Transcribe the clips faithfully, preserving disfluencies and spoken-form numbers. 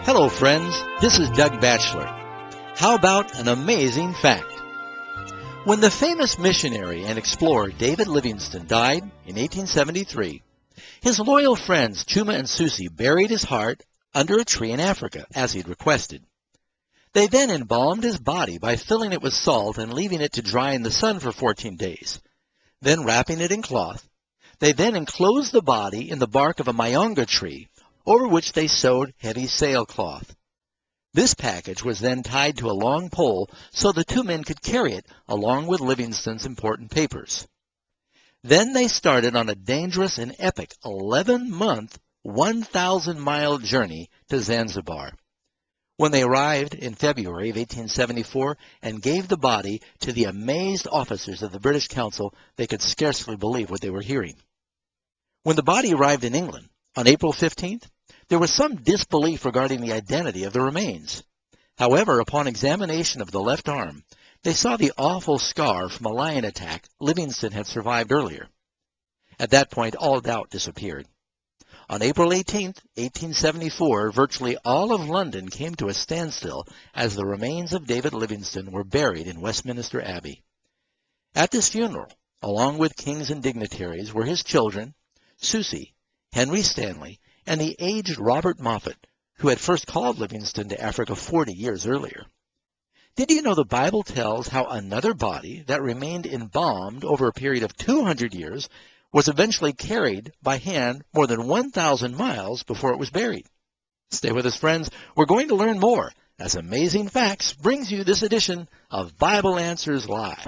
Hello, friends. This is Doug Batchelor. How about an amazing fact? When the famous missionary and explorer David Livingstone died in eighteen seventy-three, his loyal friends Chuma and Susie buried his heart under a tree in Africa, as he'd requested. They then embalmed his body by filling it with salt and leaving it to dry in the sun for fourteen days. Then wrapping it in cloth, they then enclosed the body in the bark of a myonga tree, over which they sewed heavy sailcloth. This package was then tied to a long pole so the two men could carry it along with Livingstone's important papers. Then they started on a dangerous and epic eleven-month, one thousand mile journey to Zanzibar. When they arrived in February of eighteen seventy-four and gave the body to the amazed officers of the British Council, they could scarcely believe what they were hearing. When the body arrived in England on April fifteenth, there was some disbelief regarding the identity of the remains. However, upon examination of the left arm, they saw the awful scar from a lion attack Livingstone had survived earlier. At that point, all doubt disappeared. On April eighteenth, eighteen seventy-four, virtually all of London came to a standstill as the remains of David Livingstone were buried in Westminster Abbey. At this funeral, along with kings and dignitaries, were his children, Susie, Henry Stanley, and the aged Robert Moffat, who had first called Livingstone to Africa forty years earlier. Did you know the Bible tells how another body that remained embalmed over a period of two hundred years was eventually carried by hand more than one thousand miles before it was buried? Stay with us, friends. We're going to learn more as Amazing Facts brings you this edition of Bible Answers Live.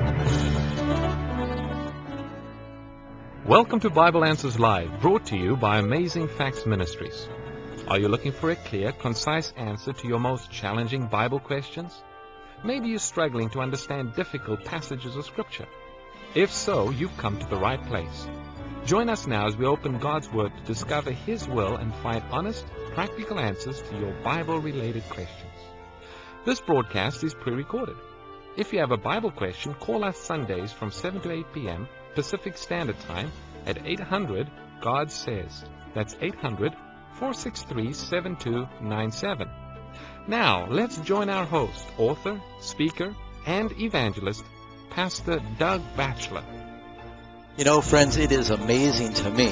Welcome to Bible Answers Live, brought to you by Amazing Facts Ministries. Are you looking for a clear, concise answer to your most challenging Bible questions? Maybe you're struggling to understand difficult passages of Scripture. If so, you've come to the right place. Join us now as we open God's Word to discover His will and find honest, practical answers to your Bible-related questions. This broadcast is pre-recorded. If you have a Bible question, call us Sundays from seven to eight p m Pacific Standard Time at eight hundred God Says. That's eight hundred, four six three, seven two nine seven. Now, let's join our host, author, speaker, and evangelist, Pastor Doug Batchelor. You know, friends, it is amazing to me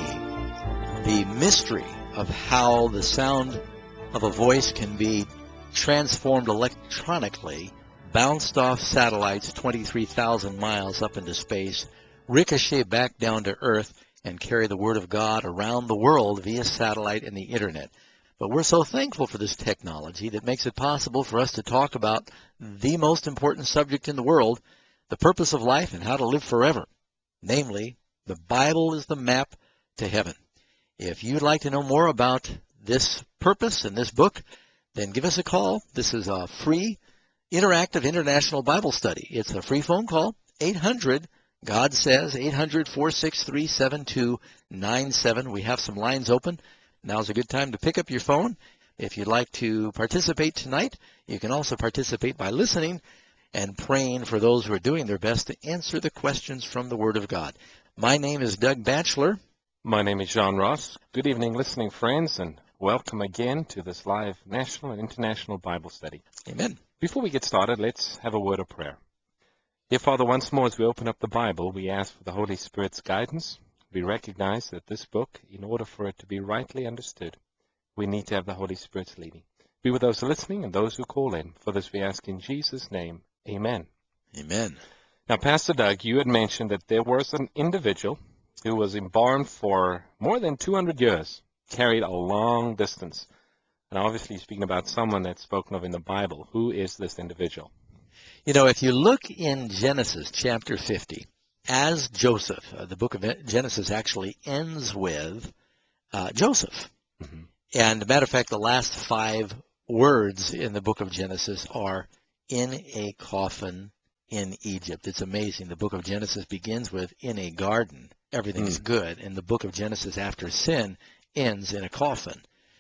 the mystery of how the sound of a voice can be transformed electronically, bounced off satellites twenty-three thousand miles up into space, ricochet back down to Earth, and carry the Word of God around the world via satellite and the Internet. But we're so thankful for this technology that makes it possible for us to talk about the most important subject in the world, the purpose of life and how to live forever. Namely, the Bible is the map to heaven. If you'd like to know more about this purpose and this book, then give us a call. This is a free, interactive international Bible study. It's a free phone call, eight hundred God Says, eight hundred, four six three, seven two nine seven. We have some lines open. Now's a good time to pick up your phone. If you'd like to participate tonight, you can also participate by listening and praying for those who are doing their best to answer the questions from the Word of God. My name is Doug Batchelor. My name is John Ross. Good evening, listening friends, and welcome again to this live national and international Bible study. Amen. Before we get started, let's have a word of prayer. Dear Father, once more as we open up the Bible, we ask for the Holy Spirit's guidance. We recognize that this book, in order for it to be rightly understood, we need to have the Holy Spirit's leading. Be with those listening and those who call in. For this we ask in Jesus' name. Amen. Amen. Now, Pastor Doug, you had mentioned that there was an individual who was embalmed for more than two hundred years, carried a long distance. And obviously speaking about someone that's spoken of in the Bible. Who is this individual? You know, if you look in Genesis chapter fifty, as Joseph, uh, the book of Genesis actually ends with uh, Joseph. Mm-hmm. And as a matter of fact, the last five words in the book of Genesis are in a coffin in Egypt. It's amazing. The book of Genesis begins with in a garden. Everything mm. is good. And the book of Genesis after sin ends in a coffin.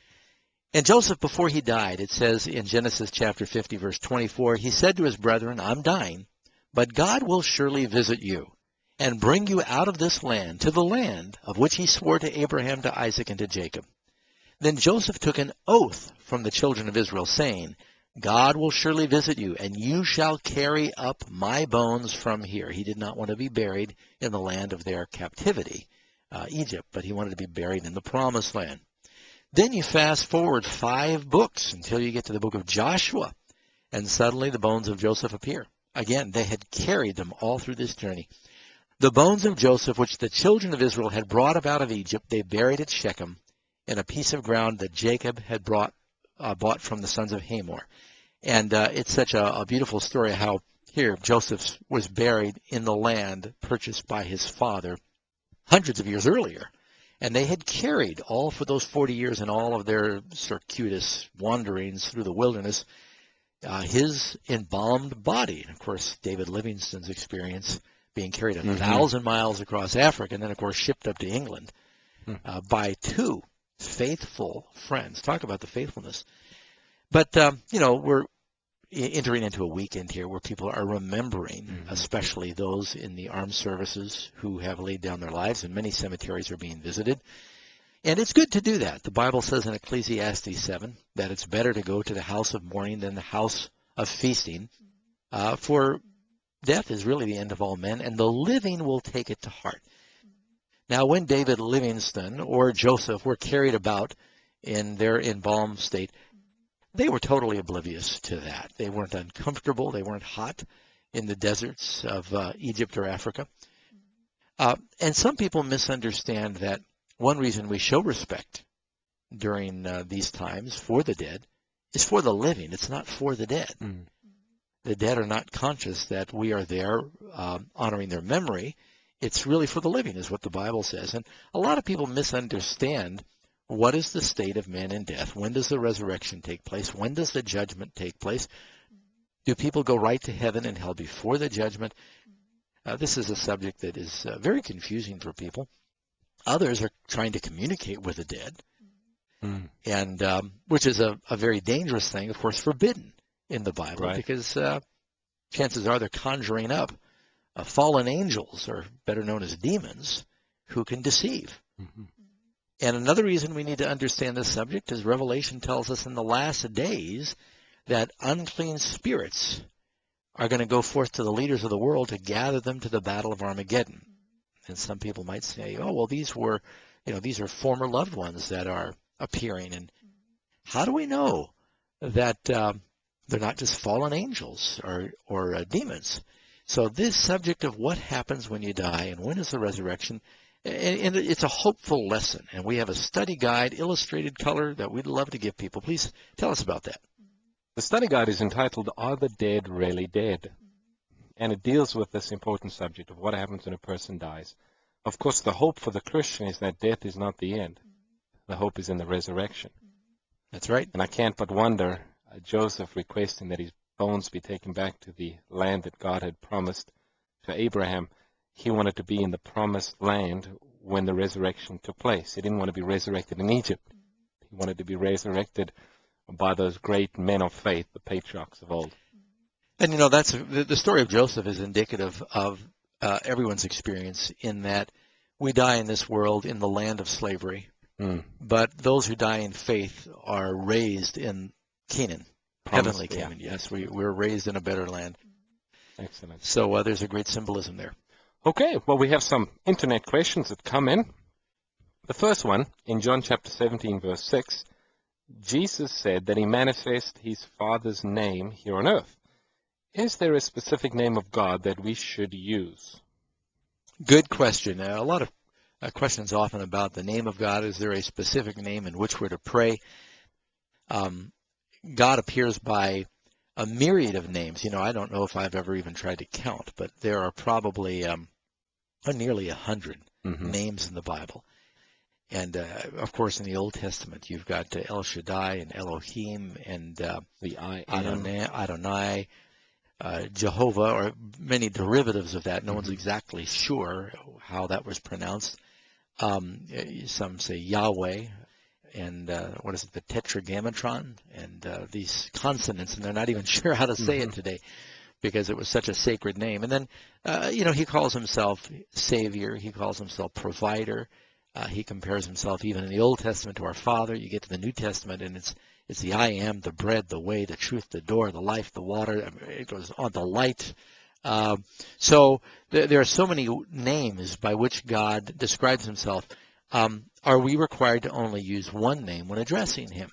And Joseph, before he died, it says in Genesis chapter fifty, verse twenty-four, he said to his brethren, I'm dying, but God will surely visit you and bring you out of this land to the land of which he swore to Abraham, to Isaac, and to Jacob. Then Joseph took an oath from the children of Israel, saying, God will surely visit you, and you shall carry up my bones from here. He did not want to be buried in the land of their captivity, uh, Egypt, but he wanted to be buried in the promised land. Then you fast forward five books until you get to the book of Joshua, and suddenly the bones of Joseph appear. Again, they had carried them all through this journey. The bones of Joseph, which the children of Israel had brought up out of Egypt, they buried at Shechem in a piece of ground that Jacob had brought, uh, bought from the sons of Hamor. And uh, it's such a, a beautiful story how here Joseph was buried in the land purchased by his father hundreds of years earlier. And they had carried all for those forty years and all of their circuitous wanderings through the wilderness, uh, his embalmed body. And, of course, David Livingstone's experience being carried a mm-hmm. thousand miles across Africa and then, of course, shipped up to England uh, by two faithful friends. Talk about the faithfulness. But, um, you know, we're entering into a weekend here where people are remembering, mm-hmm. especially those in the armed services who have laid down their lives, and many cemeteries are being visited. And it's good to do that. The Bible says in Ecclesiastes seven that it's better to go to the house of mourning than the house of feasting, uh, for death is really the end of all men, and the living will take it to heart. Now, when David Livingstone or Joseph were carried about in their embalmed state, they were totally oblivious to that. They weren't uncomfortable. They weren't hot in the deserts of uh, Egypt or Africa. Uh, and some people misunderstand that one reason we show respect during uh, these times for the dead is for the living. It's not for the dead. Mm. The dead are not conscious that we are there um, honoring their memory. It's really for the living, is what the Bible says. And a lot of people misunderstand what is the state of man in death. When does the resurrection take place? When does the judgment take place? Do people go right to heaven and hell before the judgment? Uh, this is a subject that is uh, very confusing for people. Others are trying to communicate with the dead, mm. and um, which is a, a very dangerous thing, of course, forbidden in the Bible, right. because uh, chances are they're conjuring up uh, fallen angels, or better known as demons, who can deceive. Mm-hmm. And another reason we need to understand this subject is Revelation tells us in the last days that unclean spirits are going to go forth to the leaders of the world to gather them to the battle of Armageddon. And some people might say, oh, well, these were, you know, these are former loved ones that are appearing. And how do we know that um, they're not just fallen angels or, or uh, demons? So this subject of what happens when you die and when is the resurrection, and it's a hopeful lesson. And we have a study guide, illustrated color, that we'd love to give people. Please tell us about that. The study guide is entitled, Are the Dead Really Dead? And it deals with this important subject of what happens when a person dies. Of course, the hope for the Christian is that death is not the end. The hope is in the resurrection. That's right. And I can't but wonder, uh, Joseph requesting that his bones be taken back to the land that God had promised to Abraham. He wanted to be in the promised land when the resurrection took place. He didn't want to be resurrected in Egypt. He wanted to be resurrected by those great men of faith, the patriarchs of old. And, you know, that's the story of Joseph is indicative of uh, everyone's experience in that we die in this world in the land of slavery, mm. but those who die in faith are raised in Canaan, Promised, heavenly Canaan. Yeah. Yes, we, we're raised in a better land. Excellent. So uh, there's a great symbolism there. Okay, well, we have some internet questions that come in. The first one, in John chapter seventeen, verse six, Jesus said that he manifests his Father's name here on earth. Is there a specific name of God that we should use? Good question. Uh, a lot of uh, questions often about the name of God. Is there a specific name in which we're to pray? Um, God appears by a myriad of names. You know, I don't know if I've ever even tried to count, but there are probably um, nearly a hundred mm-hmm. names in the Bible. And, uh, of course, in the Old Testament, you've got uh, El Shaddai and Elohim and uh, the I Adonai, Adonai uh, Jehovah, or many derivatives of that. No mm-hmm. one's exactly sure how that was pronounced. Um, some say Yahweh, and uh, what is it, the Tetragrammaton, and uh, these consonants, and they're not even sure how to say mm-hmm. it today because it was such a sacred name. And then, uh, you know, he calls himself Savior. He calls himself Provider. Uh, he compares himself even in the Old Testament to our Father. You get to the New Testament, and it's it's the I am, the bread, the way, the truth, the door, the life, the water. It goes on, the light. Uh, so th- there are so many names by which God describes himself. Um, are we required to only use one name when addressing him?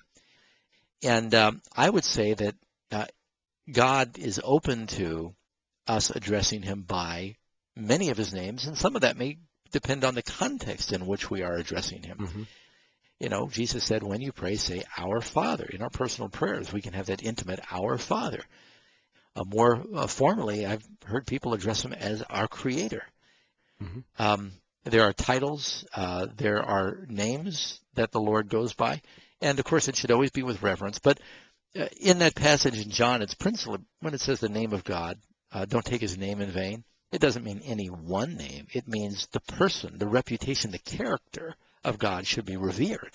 And um, I would say that uh, God is open to us addressing him by many of his names, and some of that may depend on the context in which we are addressing him. Mm-hmm. You know, Jesus said, when you pray, say, Our Father. In our personal prayers, we can have that intimate Our Father. Uh, more uh, formally, I've heard people address him as our Creator. Mm-hmm. Um, there are titles, uh, there are names that the Lord goes by, and of course it should always be with reverence. But uh, in that passage in John, it's principally when it says the name of God, uh, don't take his name in vain. It doesn't mean any one name. It means the person, the reputation, the character of God should be revered.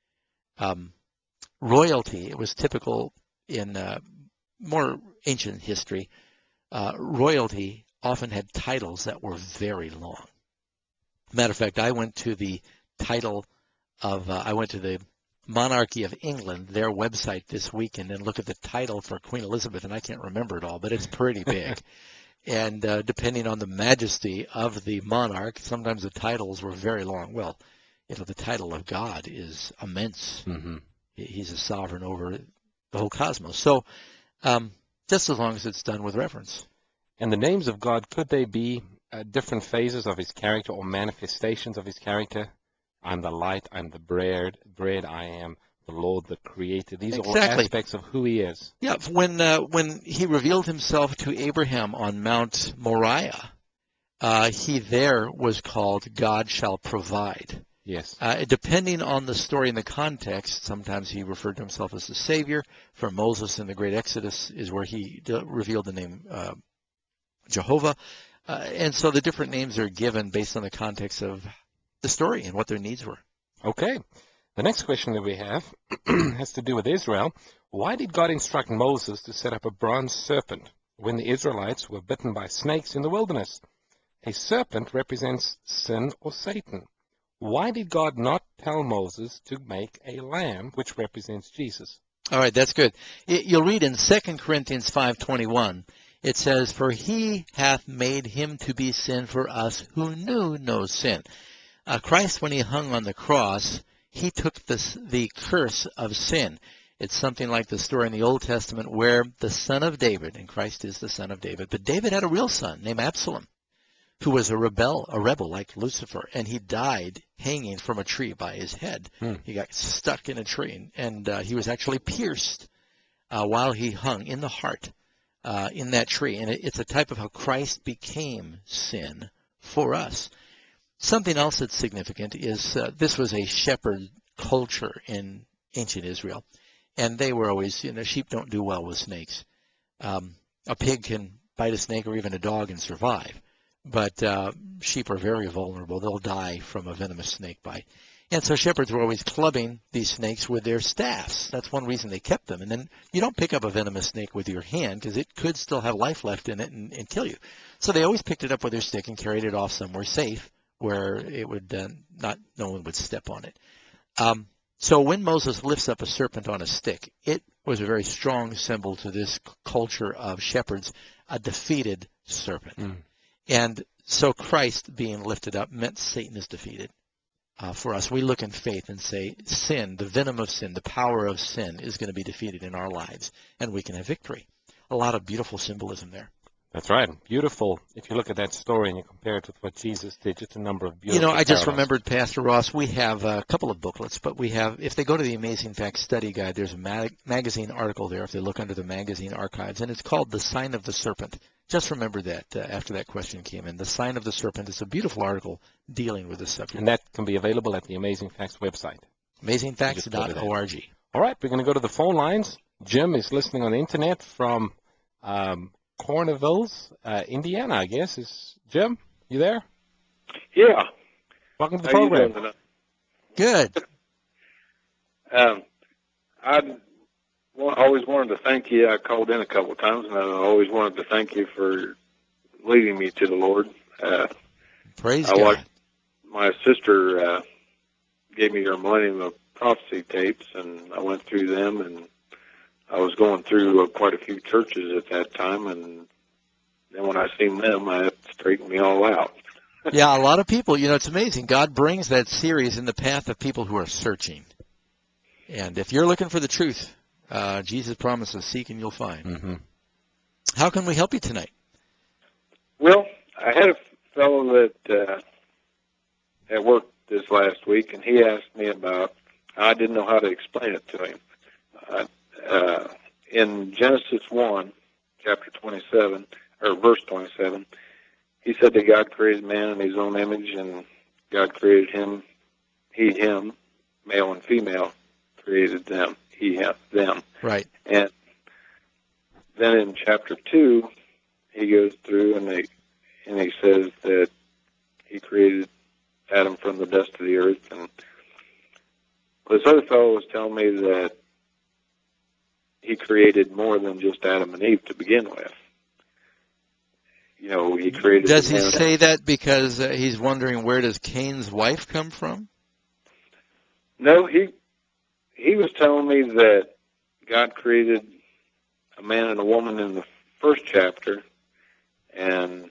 Um, royalty, it was typical in uh, more ancient history. Uh, royalty often had titles that were very long. Matter of fact, I went to the title of, uh, I went to the Monarchy of England, their website this week, and then look at the title for Queen Elizabeth, and I can't remember it all, but it's pretty big. And uh, depending on the majesty of the monarch, sometimes the titles were very long. Well, you know, the title of God is immense. Mm-hmm. He's a sovereign over the whole cosmos. So um, just as long as it's done with reverence. And the names of God, could they be uh, different phases of his character or manifestations of his character? I'm the light, I'm the bread, bread I am, the Lord, the Creator. These Exactly. are all aspects of who he is. Yeah, when uh, when he revealed himself to Abraham on Mount Moriah, uh, he there was called God shall provide. Yes. Uh, depending on the story and the context, sometimes he referred to himself as the Savior. For Moses in the Great Exodus is where he de- revealed the name uh, Jehovah. Uh, and so the different names are given based on the context of the story and what their needs were. Okay. The next question that we have has to do with Israel. Why did God instruct Moses to set up a bronze serpent when the Israelites were bitten by snakes in the wilderness? A serpent represents sin or Satan. Why did God not tell Moses to make a lamb, which represents Jesus? All right, that's good. You'll read in Second Corinthians five twenty-one, it says, For he hath made him to be sin for us who knew no sin. Uh, Christ, when he hung on the cross, he took this, the curse of sin. It's something like the story in the Old Testament where the son of David, and Christ is the son of David, but David had a real son named Absalom, who was a rebel, a rebel like Lucifer, and he died hanging from a tree by his head. Hmm. He got stuck in a tree, and uh, he was actually pierced uh, while he hung in the heart uh, in that tree. And it, it's a type of how Christ became sin for us. Something else that's significant is uh, this was a shepherd culture in ancient Israel, and they were always, you know, sheep don't do well with snakes. Um, a pig can bite a snake or even a dog and survive. But uh, sheep are very vulnerable. They'll die from a venomous snake bite. And so shepherds were always clubbing these snakes with their staffs. That's one reason they kept them. And then you don't pick up a venomous snake with your hand because it could still have life left in it and, and kill you. So they always picked it up with their stick and carried it off somewhere safe where it would uh, not, no one would step on it. Um, so when Moses lifts up a serpent on a stick, it was a very strong symbol to this culture of shepherds, a defeated serpent. Mm. And so Christ being lifted up meant Satan is defeated. Uh, for us, we look in faith and say sin, the venom of sin, the power of sin is going to be defeated in our lives, and we can have victory. A lot of beautiful symbolism there. That's right. Beautiful. If you look at that story and you compare it with what Jesus did, just a number of beautiful You know, I just parallels. remembered, Pastor Ross, we have a couple of booklets, but we have, if they go to the Amazing Facts Study Guide, there's a mag- magazine article there if they look under the magazine archives, and it's called The Sign of the Serpent. Just remember that uh, after that question came in. The Sign of the Serpent is a beautiful article dealing with this subject. And that can be available at the Amazing Facts website. amazing facts dot org. All right, we're going to go to the phone lines. Jim is listening on the internet from um, Cornville, uh, Indiana, I guess. Is Jim, you there? Yeah. Welcome to the How you program. doing tonight? Good. Um, I always wanted to thank you. I called in a couple of times, and I always wanted to thank you for leading me to the Lord. Uh, Praise I God. watched my sister uh, gave me your Millennium of Prophecy tapes, and I went through them, and I was going through uh, quite a few churches at that time, and then when I seen them, I it straightened me all out. Yeah, a lot of people, you know, it's amazing. God brings that series in the path of people who are searching. And if you're looking for the truth, uh, Jesus promises, seek and you'll find. Mm-hmm. How can we help you tonight? Well, I had a fellow that uh, at work this last week, and he asked me about, I didn't know how to explain it to him. Uh, uh, in Genesis one, chapter twenty-seven, or verse twenty-seven, he said that God created man in his own image, and God created him, he, him, male and female, created them, he, him, them. Right. And then in chapter two, he goes through and, they, and he says that he created Adam from the dust of the earth. And this other fellow was telling me that he created more than just Adam and Eve to begin with. You know, he created... Does he say that because uh, he's wondering where does Cain's wife come from? No, he he was telling me that God created a man and a woman in the first chapter, and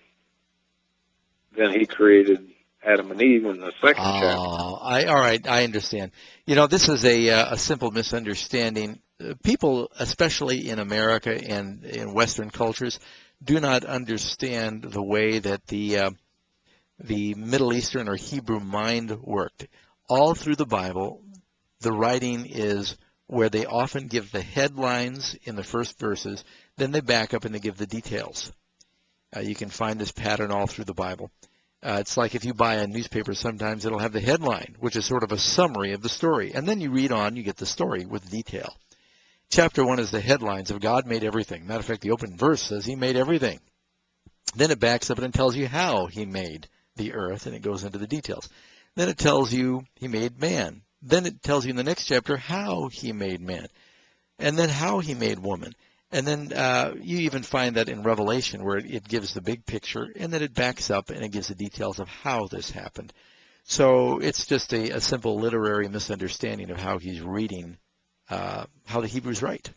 then he created Adam and Eve in the second oh, chapter. I, all right, I understand. You know, this is a, uh, a simple misunderstanding. Uh, people, especially in America and in Western cultures, do not understand the way that the uh, the Middle Eastern or Hebrew mind worked. All through the Bible, the writing is where they often give the headlines in the first verses, then they back up and they give the details. Uh, you can find this pattern all through the Bible. Uh, it's like if you buy a newspaper, sometimes it'll have the headline, which is sort of a summary of the story. And then you read on, you get the story with detail. Chapter one is the headlines of God made everything. Matter of fact, the open verse says he made everything. Then it backs up and tells you how he made the earth, and it goes into the details. Then it tells you he made man. Then it tells you in the next chapter how he made man, and then how he made woman. And then uh, you even find that in Revelation where it, it gives the big picture, and then it backs up and it gives the details of how this happened. So it's just a, a simple literary misunderstanding of how he's reading uh, how the Hebrews write.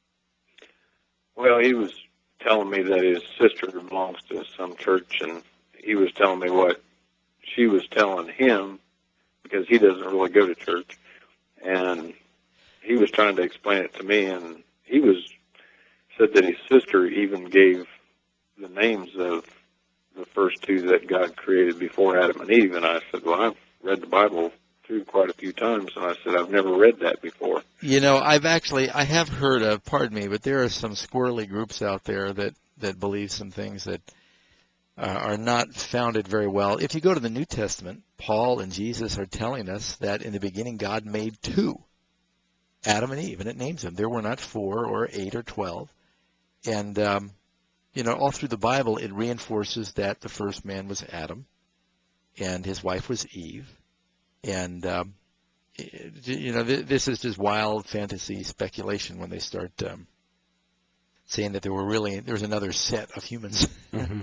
Well, he was telling me that his sister belongs to some church, and he was telling me what she was telling him, because he doesn't really go to church, and he was trying to explain it to me, and he was said that his sister even gave the names of the first two that God created before Adam and Eve, and I said, well, I've read the Bible through quite a few times, and I said, I've never read that before. You know, I've actually, I have heard of, pardon me, but there are some squirrely groups out there that, that believe some things that uh, are not founded very well. If you go to the New Testament, Paul and Jesus are telling us that in the beginning God made two, Adam and Eve, and it names them. There were not four or eight or twelve. And, um, you know, all through the Bible, it reinforces that the first man was Adam, and his wife was Eve. And, um, you know, this is just wild fantasy speculation when they start um, saying that there were really, there was another set of humans. Mm-hmm.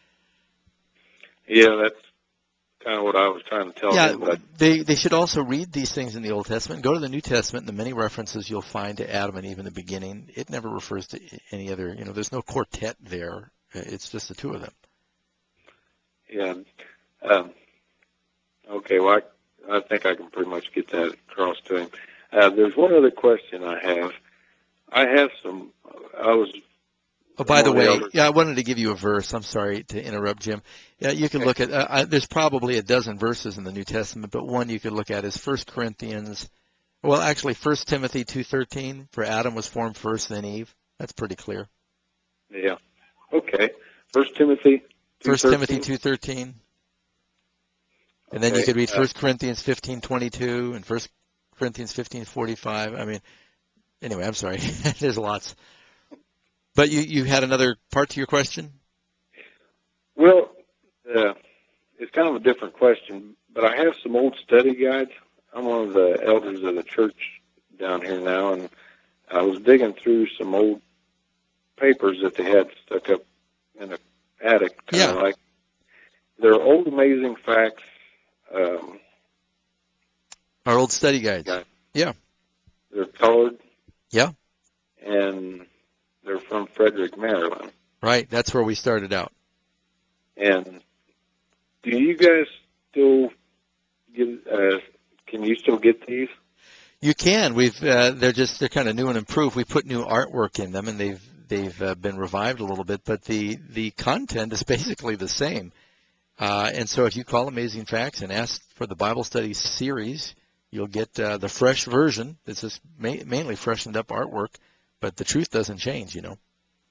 Yeah, that's kind of what I was trying to tell yeah, them. But they, they should also read these things in the Old Testament. Go to the New Testament, and the many references you'll find to Adam and Eve in the beginning. It never refers to any other, you know, there's no quartet there. It's just the two of them. Yeah. Um, okay, well, I, I think I can pretty much get that across to him. Uh, there's one other question I have. I have some, I was... Oh, by the way, elders. yeah, I wanted to give you a verse. I'm sorry to interrupt, Jim. Yeah, you can look at, uh, I, there's probably a dozen verses in the New Testament, but one you could look at is First Corinthians, well, actually, First Timothy two thirteen, for Adam was formed first, then Eve. That's pretty clear. Yeah. Okay. First Timothy First Timothy two thirteen. And then you could read uh, First Corinthians fifteen twenty-two and First Corinthians fifteen forty-five. I mean, anyway, I'm sorry. There's lots. But you, you had another part to your question? Well, uh, it's kind of a different question, but I have some old study guides. I'm one of the elders of the church down here now, and I was digging through some old papers that they had stuck up in the attic, kind Yeah. of like. They're old amazing facts. Um, Our old study guides. Guys. Yeah. They're colored. Yeah. And they're from Frederick, Maryland. Right. That's where we started out. And do you guys still get? Uh, can you still get these? You can. We've. Uh, they're just. They're kind of new and improved. We put new artwork in them, and they've they've uh, been revived a little bit. But the the content is basically the same. Uh, and so, if you call Amazing Facts and ask for the Bible Study series, you'll get uh, the fresh version. It's just ma- mainly freshened up artwork, but the truth doesn't change. You know.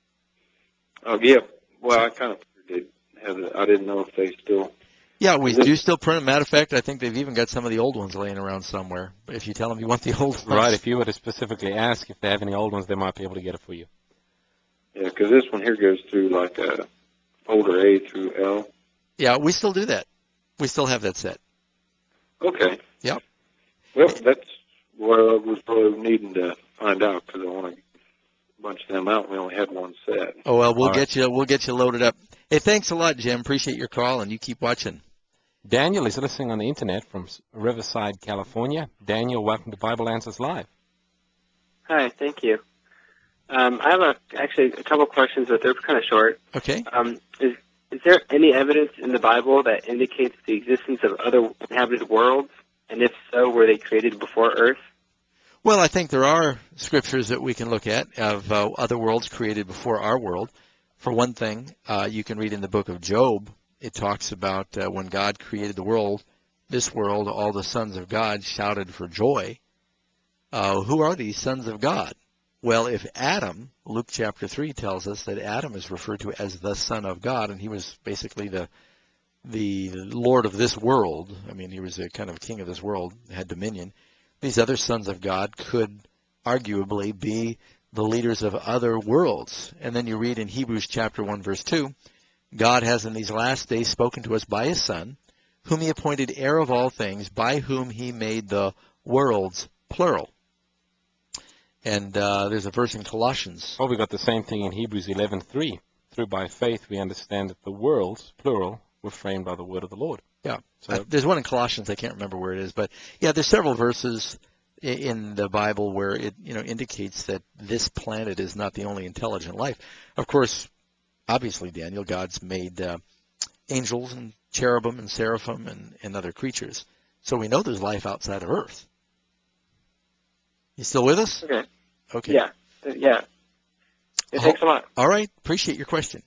Oh yeah. Well, I kind of did have it. I didn't know if they still. Yeah, we do still print them. Matter of fact, I think they've even got some of the old ones laying around somewhere. If you tell them you want the old ones. Right, if you were to specifically ask if they have any old ones, they might be able to get it for you. Yeah, because this one here goes through like a folder A through L. Yeah, we still do that. We still have that set. Okay. Yeah. Well, that's what I was really needing to find out because I want to bunch them out. We only had one set. Oh well, we'll All get you. We'll get you loaded up. Hey, thanks a lot, Jim. Appreciate your call, and you keep watching. Daniel is listening on the internet from Riverside, California. Daniel, welcome to Bible Answers Live. Hi, thank you. Um, I have a, actually a couple questions, but they're kind of short. Okay. Um, is, is there any evidence in the Bible that indicates the existence of other inhabited worlds? And if so, were they created before Earth? Well, I think there are scriptures that we can look at of uh, other worlds created before our world. For one thing, uh, you can read in the book of Job, it talks about uh, when God created the world, this world, all the sons of God shouted for joy. Uh, who are these sons of God? Well, if Adam, Luke chapter three tells us that Adam is referred to as the son of God, and he was basically the the Lord of this world. I mean, he was a kind of king of this world, had dominion. These other sons of God could arguably be the leaders of other worlds. And then you read in Hebrews chapter one, verse two, God has in these last days spoken to us by his Son, whom he appointed heir of all things, by whom he made the worlds, plural. And uh, there's a verse in Colossians. Oh, we got the same thing in Hebrews eleven three. Through by faith we understand that the worlds, plural, were framed by the word of the Lord. Yeah. So Uh, there's one in Colossians, I can't remember where it is, but yeah, there's several verses i- in the Bible where it, you know, indicates that this planet is not the only intelligent life. Of course, obviously, Daniel, God's made uh, angels and cherubim and seraphim and, and other creatures. So we know there's life outside of Earth. You still with us? Okay. Okay. Yeah. Uh, Yeah. Yeah, thanks a lot. All right. Appreciate your question.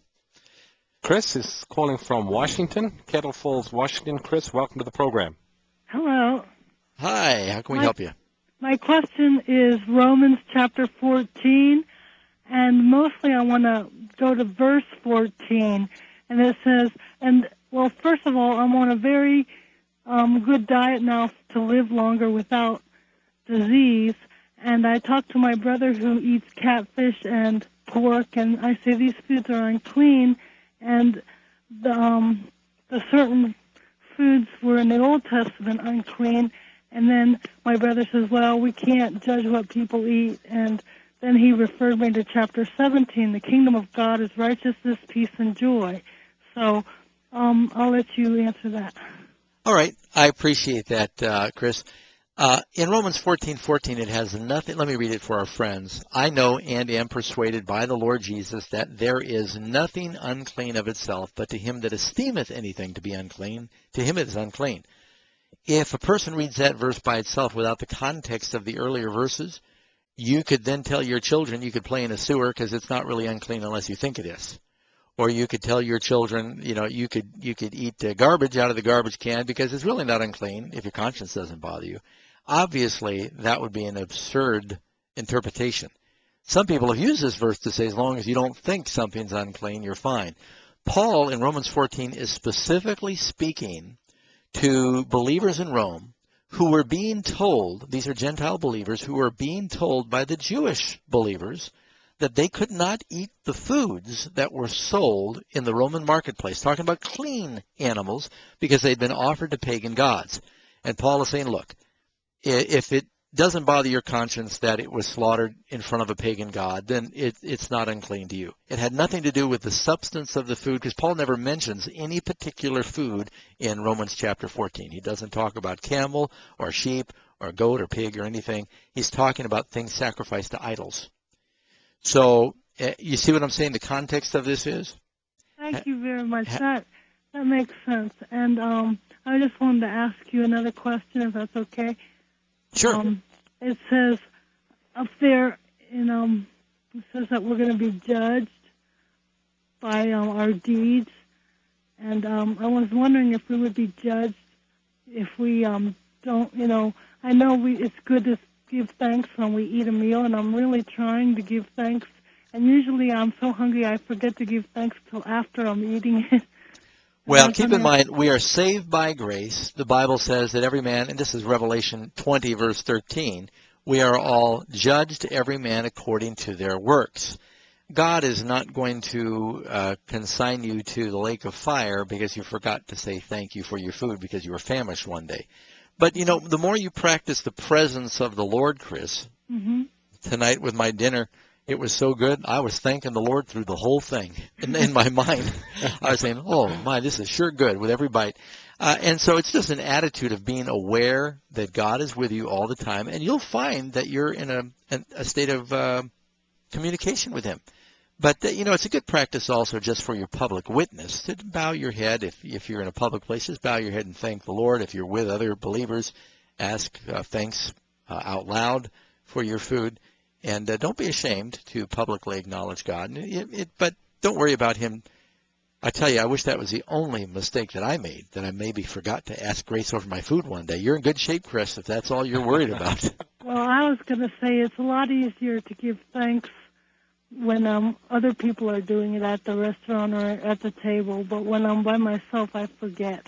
Chris is calling from Washington, Kettle Falls, Washington. Chris, welcome to the program. Hello. Hi. How can we My- help you? My question is Romans chapter fourteen, and mostly I want to go to verse fourteen, and it says, and, well, first of all, I'm on a very um, good diet now to live longer without disease, and I talked to my brother who eats catfish and pork, and I say these foods are unclean, and the, um, the certain foods were in the Old Testament unclean. And then my brother says, well, we can't judge what people eat. And then he referred me to chapter seventeen, the kingdom of God is righteousness, peace, and joy. So um, I'll let you answer that. All right. I appreciate that, uh, Chris. Uh, in Romans fourteen fourteen, it has nothing. Let me read it for our friends. I know and am persuaded by the Lord Jesus that there is nothing unclean of itself, but to him that esteemeth anything to be unclean, to him it is unclean. If a person reads that verse by itself without the context of the earlier verses, you could then tell your children you could play in a sewer because it's not really unclean unless you think it is. Or you could tell your children, you know, you could you could eat uh, garbage out of the garbage can because it's really not unclean if your conscience doesn't bother you. Obviously, that would be an absurd interpretation. Some people have used this verse to say as long as you don't think something's unclean, you're fine. Paul in Romans fourteen is specifically speaking to believers in Rome who were being told, these are Gentile believers, who were being told by the Jewish believers that they could not eat the foods that were sold in the Roman marketplace, talking about clean animals, because they'd been offered to pagan gods. And Paul is saying, look, if it doesn't bother your conscience that it was slaughtered in front of a pagan god, then it, it's not unclean to you. It had nothing to do with the substance of the food, because Paul never mentions any particular food in Romans chapter fourteen. He doesn't talk about camel or sheep or a goat or pig or anything. He's talking about things sacrificed to idols. So uh, you see what I'm saying? The context of this is? Thank you very much. That that makes sense. And um, I just wanted to ask you another question, if that's okay. Sure. Um, it says up there, in, um, it says that we're going to be judged by um, our deeds. And um, I was wondering if we would be judged if we um, don't, you know, I know we it's good to give thanks when we eat a meal, and I'm really trying to give thanks. And usually I'm so hungry I forget to give thanks till after I'm eating it. Well, keep in mind, we are saved by grace. The Bible says that every man, and this is Revelation twenty, verse thirteen, we are all judged, every man according to their works. God is not going to uh, consign you to the lake of fire because you forgot to say thank you for your food because you were famished one day. But, you know, the more you practice the presence of the Lord, Chris, mm-hmm. tonight with my dinner, it was so good. I was thanking the Lord through the whole thing. In, in my mind, I was saying, oh, my, this is sure good with every bite. Uh, and so it's just an attitude of being aware that God is with you all the time. And you'll find that you're in a, a state of uh, communication with him. But, uh, you know, it's a good practice also just for your public witness to bow your head. If, if you're in a public place, just bow your head and thank the Lord. If you're with other believers, ask uh, thanks uh, out loud for your food. And uh, don't be ashamed to publicly acknowledge God. It, it, but don't worry about him. I tell you, I wish that was the only mistake that I made, that I maybe forgot to ask grace over my food one day. You're in good shape, Chris, if that's all you're worried about. Well, I was going to say it's a lot easier to give thanks when um, other people are doing it at the restaurant or at the table, but when I'm by myself, I forget.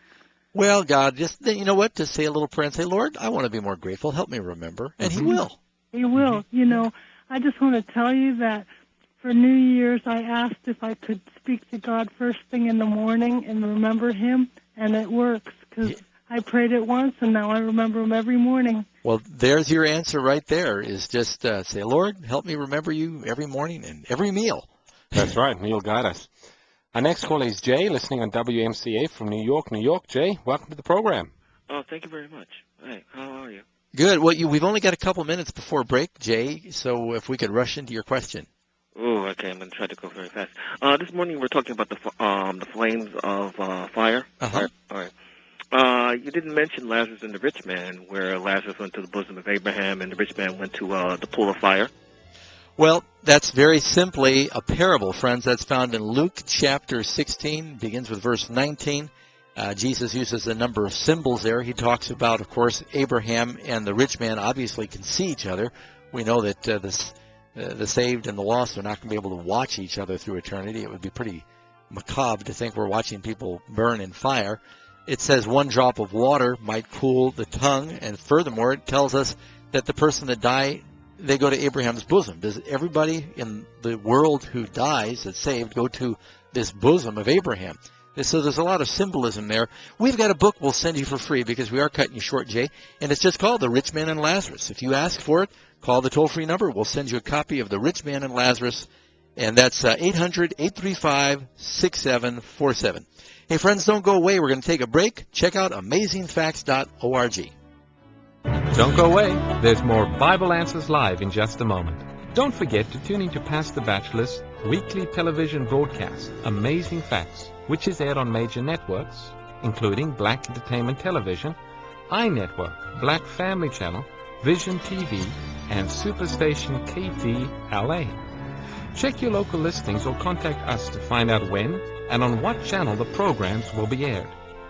Well, God, just, you know what, to say a little prayer and say, Lord, I want to be more grateful. Help me remember. And mm-hmm. he will. He will. Mm-hmm. You know, I just want to tell you that for New Year's, I asked if I could speak to God first thing in the morning and remember him, and it works because yeah. I prayed it once, and now I remember him every morning. Well, there's your answer right there, is just uh, say, Lord, help me remember you every morning and every meal. That's right, and he'll guide us. Our next caller is Jay, listening on W M C A from New York, New York. Jay, welcome to the program. Oh, thank you very much. Hi, how are you? Good. Well, you, we've only got a couple minutes before break, Jay, so if we could rush into your question. Oh, okay, I'm going to try to go very fast. Uh, this morning we're talking about the um, the flames of uh, fire. Uh-huh. Fire. All right. Uh, you didn't mention Lazarus and the rich man, where Lazarus went to the bosom of Abraham and the rich man went to uh, the pool of fire. Well, that's very simply a parable, friends. That's found in Luke chapter sixteen, begins with verse nineteen. Uh, Jesus uses a number of symbols there. He talks about, of course, Abraham and the rich man obviously can see each other. We know that uh, the, uh, the saved and the lost are not going to be able to watch each other through eternity. It would be pretty macabre to think we're watching people burn in fire. It says one drop of water might cool the tongue, and furthermore, it tells us that the person that died, they go to Abraham's bosom. Does everybody in the world who dies that's saved go to this bosom of Abraham? So there's a lot of symbolism there. We've got a book we'll send you for free because we are cutting you short, Jay, and it's just called The Rich Man and Lazarus. If you ask for it, call the toll-free number. We'll send you a copy of The Rich Man and Lazarus, and that's uh, eight hundred, eight three five, six seven four seven. Hey, friends, don't go away. We're going to take a break. Check out amazing facts dot org. Don't go away. There's more Bible Answers Live in just a moment. Don't forget to tune in to Pastor Batchelor's weekly television broadcast, Amazing Facts, which is aired on major networks, including Black Entertainment Television, iNetwork, Black Family Channel, Vision T V, and Superstation K T L A. Check your local listings or contact us to find out when and on what channel the programs will be aired.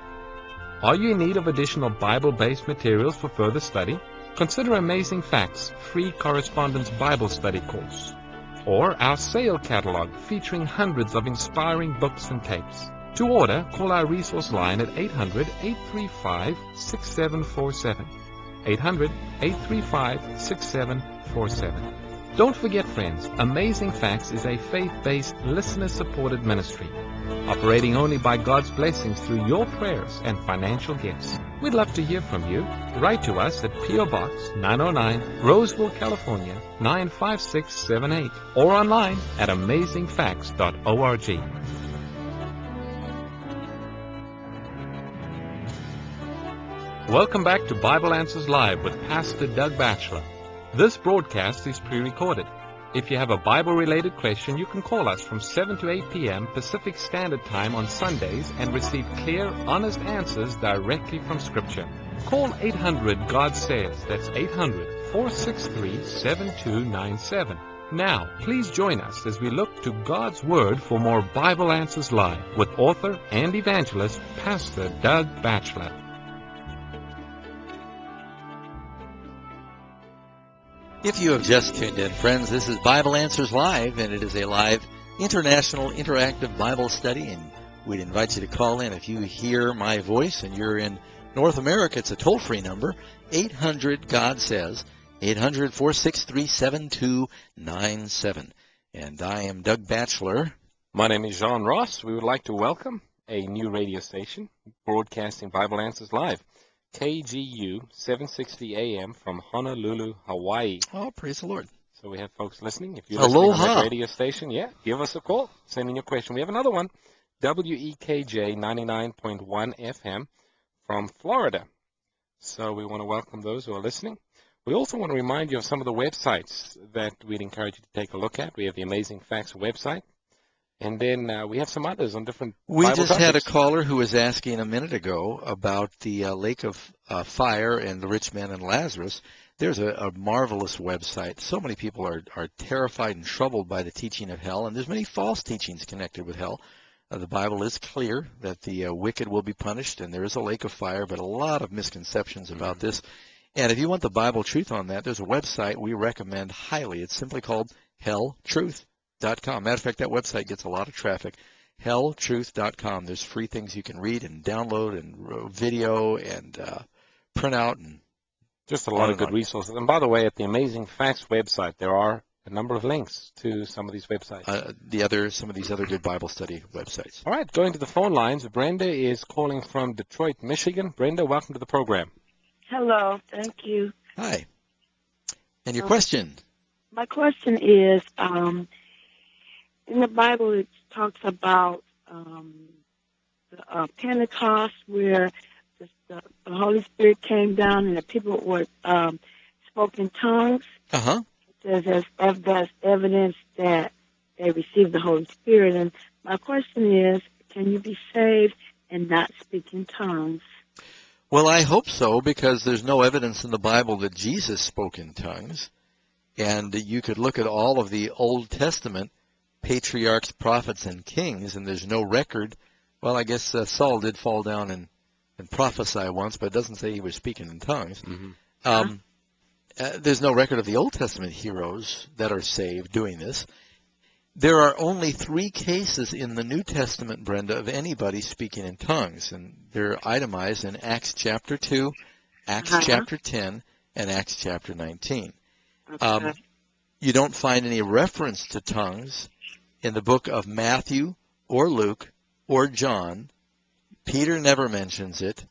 Are you in need of additional Bible-based materials for further study? Consider Amazing Facts free correspondence Bible study course, or our sale catalog featuring hundreds of inspiring books and tapes. To order, call our resource line at eight hundred, eight three five, six seven four seven. eight hundred, eight three five, six seven four seven. Don't forget, friends, Amazing Facts is a faith-based, listener-supported ministry, operating only by God's blessings through your prayers and financial gifts. We'd love to hear from you. Write to us at P O Box nine oh nine, Roseville, California, nine five six seven eight, or online at amazing facts dot org. Welcome back to Bible Answers Live with Pastor Doug Batchelor. This broadcast is pre-recorded. If you have a Bible-related question, you can call us from seven to eight p.m. Pacific Standard Time on Sundays and receive clear, honest answers directly from Scripture. Call eight hundred God Says. That's eight hundred, four six three, seven two nine seven. Now, please join us as we look to God's Word for more Bible Answers Live with author and evangelist Pastor Doug Batchelor. If you have just tuned in, friends, this is Bible Answers Live, and it is a live international interactive Bible study, and we'd invite you to call in. If you hear my voice and you're in North America, it's a toll-free number, eight hundred God Says, eight hundred, four six three, seven two nine seven. And I am Doug Batchelor. My name is John Ross. We would like to welcome a new radio station broadcasting Bible Answers Live. K G U seven sixty A M from Honolulu, Hawaii. Oh, praise the Lord. So we have folks listening. If you're listening Aloha. on that radio station, yeah, give us a call. Send in your question. We have another one, W E K J ninety-nine point one F M from Florida. So we want to welcome those who are listening. We also want to remind you of some of the websites that we'd encourage you to take a look at. We have the Amazing Facts website. And then uh, we have some others on different We Bible just topics. had a caller who was asking a minute ago about the uh, lake of uh, fire and the rich man and Lazarus. There's a, a marvelous website. So many people are, are terrified and troubled by the teaching of hell, and there's many false teachings connected with hell. Uh, the Bible is clear that the uh, wicked will be punished, and there is a lake of fire, but a lot of misconceptions about this. And if you want the Bible truth on that, there's a website we recommend highly. It's simply called hell truth dot com. Matter of fact, that website gets a lot of traffic. hell truth dot com. There's free things you can read and download and video and uh, print out. And just a lot of good resources. And by the way, at the Amazing Facts website, there are a number of links to some of these websites. Uh, the other, some of these other good Bible study websites. All right, going to the phone lines. Brenda is calling from Detroit, Michigan. Brenda, welcome to the program. Hello, thank you. Hi. And your Um, question? My question is, um, in the Bible it talks about um, the, uh, Pentecost, where the, the, the Holy Spirit came down and the people were um, spoke in tongues. Uh-huh. It says there's, ev- there's evidence that they received the Holy Spirit. And my question is, can you be saved and not speak in tongues? Well, I hope so, because there's no evidence in the Bible that Jesus spoke in tongues. And you could look at all of the Old Testament patriarchs, prophets, and kings, and there's no record. Well, I guess uh, Saul did fall down and, and prophesy once, but it doesn't say he was speaking in tongues. Mm-hmm. Um, uh, there's no record of the Old Testament heroes that are saved doing this. There are only three cases in the New Testament, Brenda, of anybody speaking in tongues, and they're itemized in Acts chapter two, Acts Uh-huh. chapter ten, and Acts chapter nineteen. Okay. Um, you don't find any reference to tongues in the book of Matthew or Luke or John. Peter never mentions it.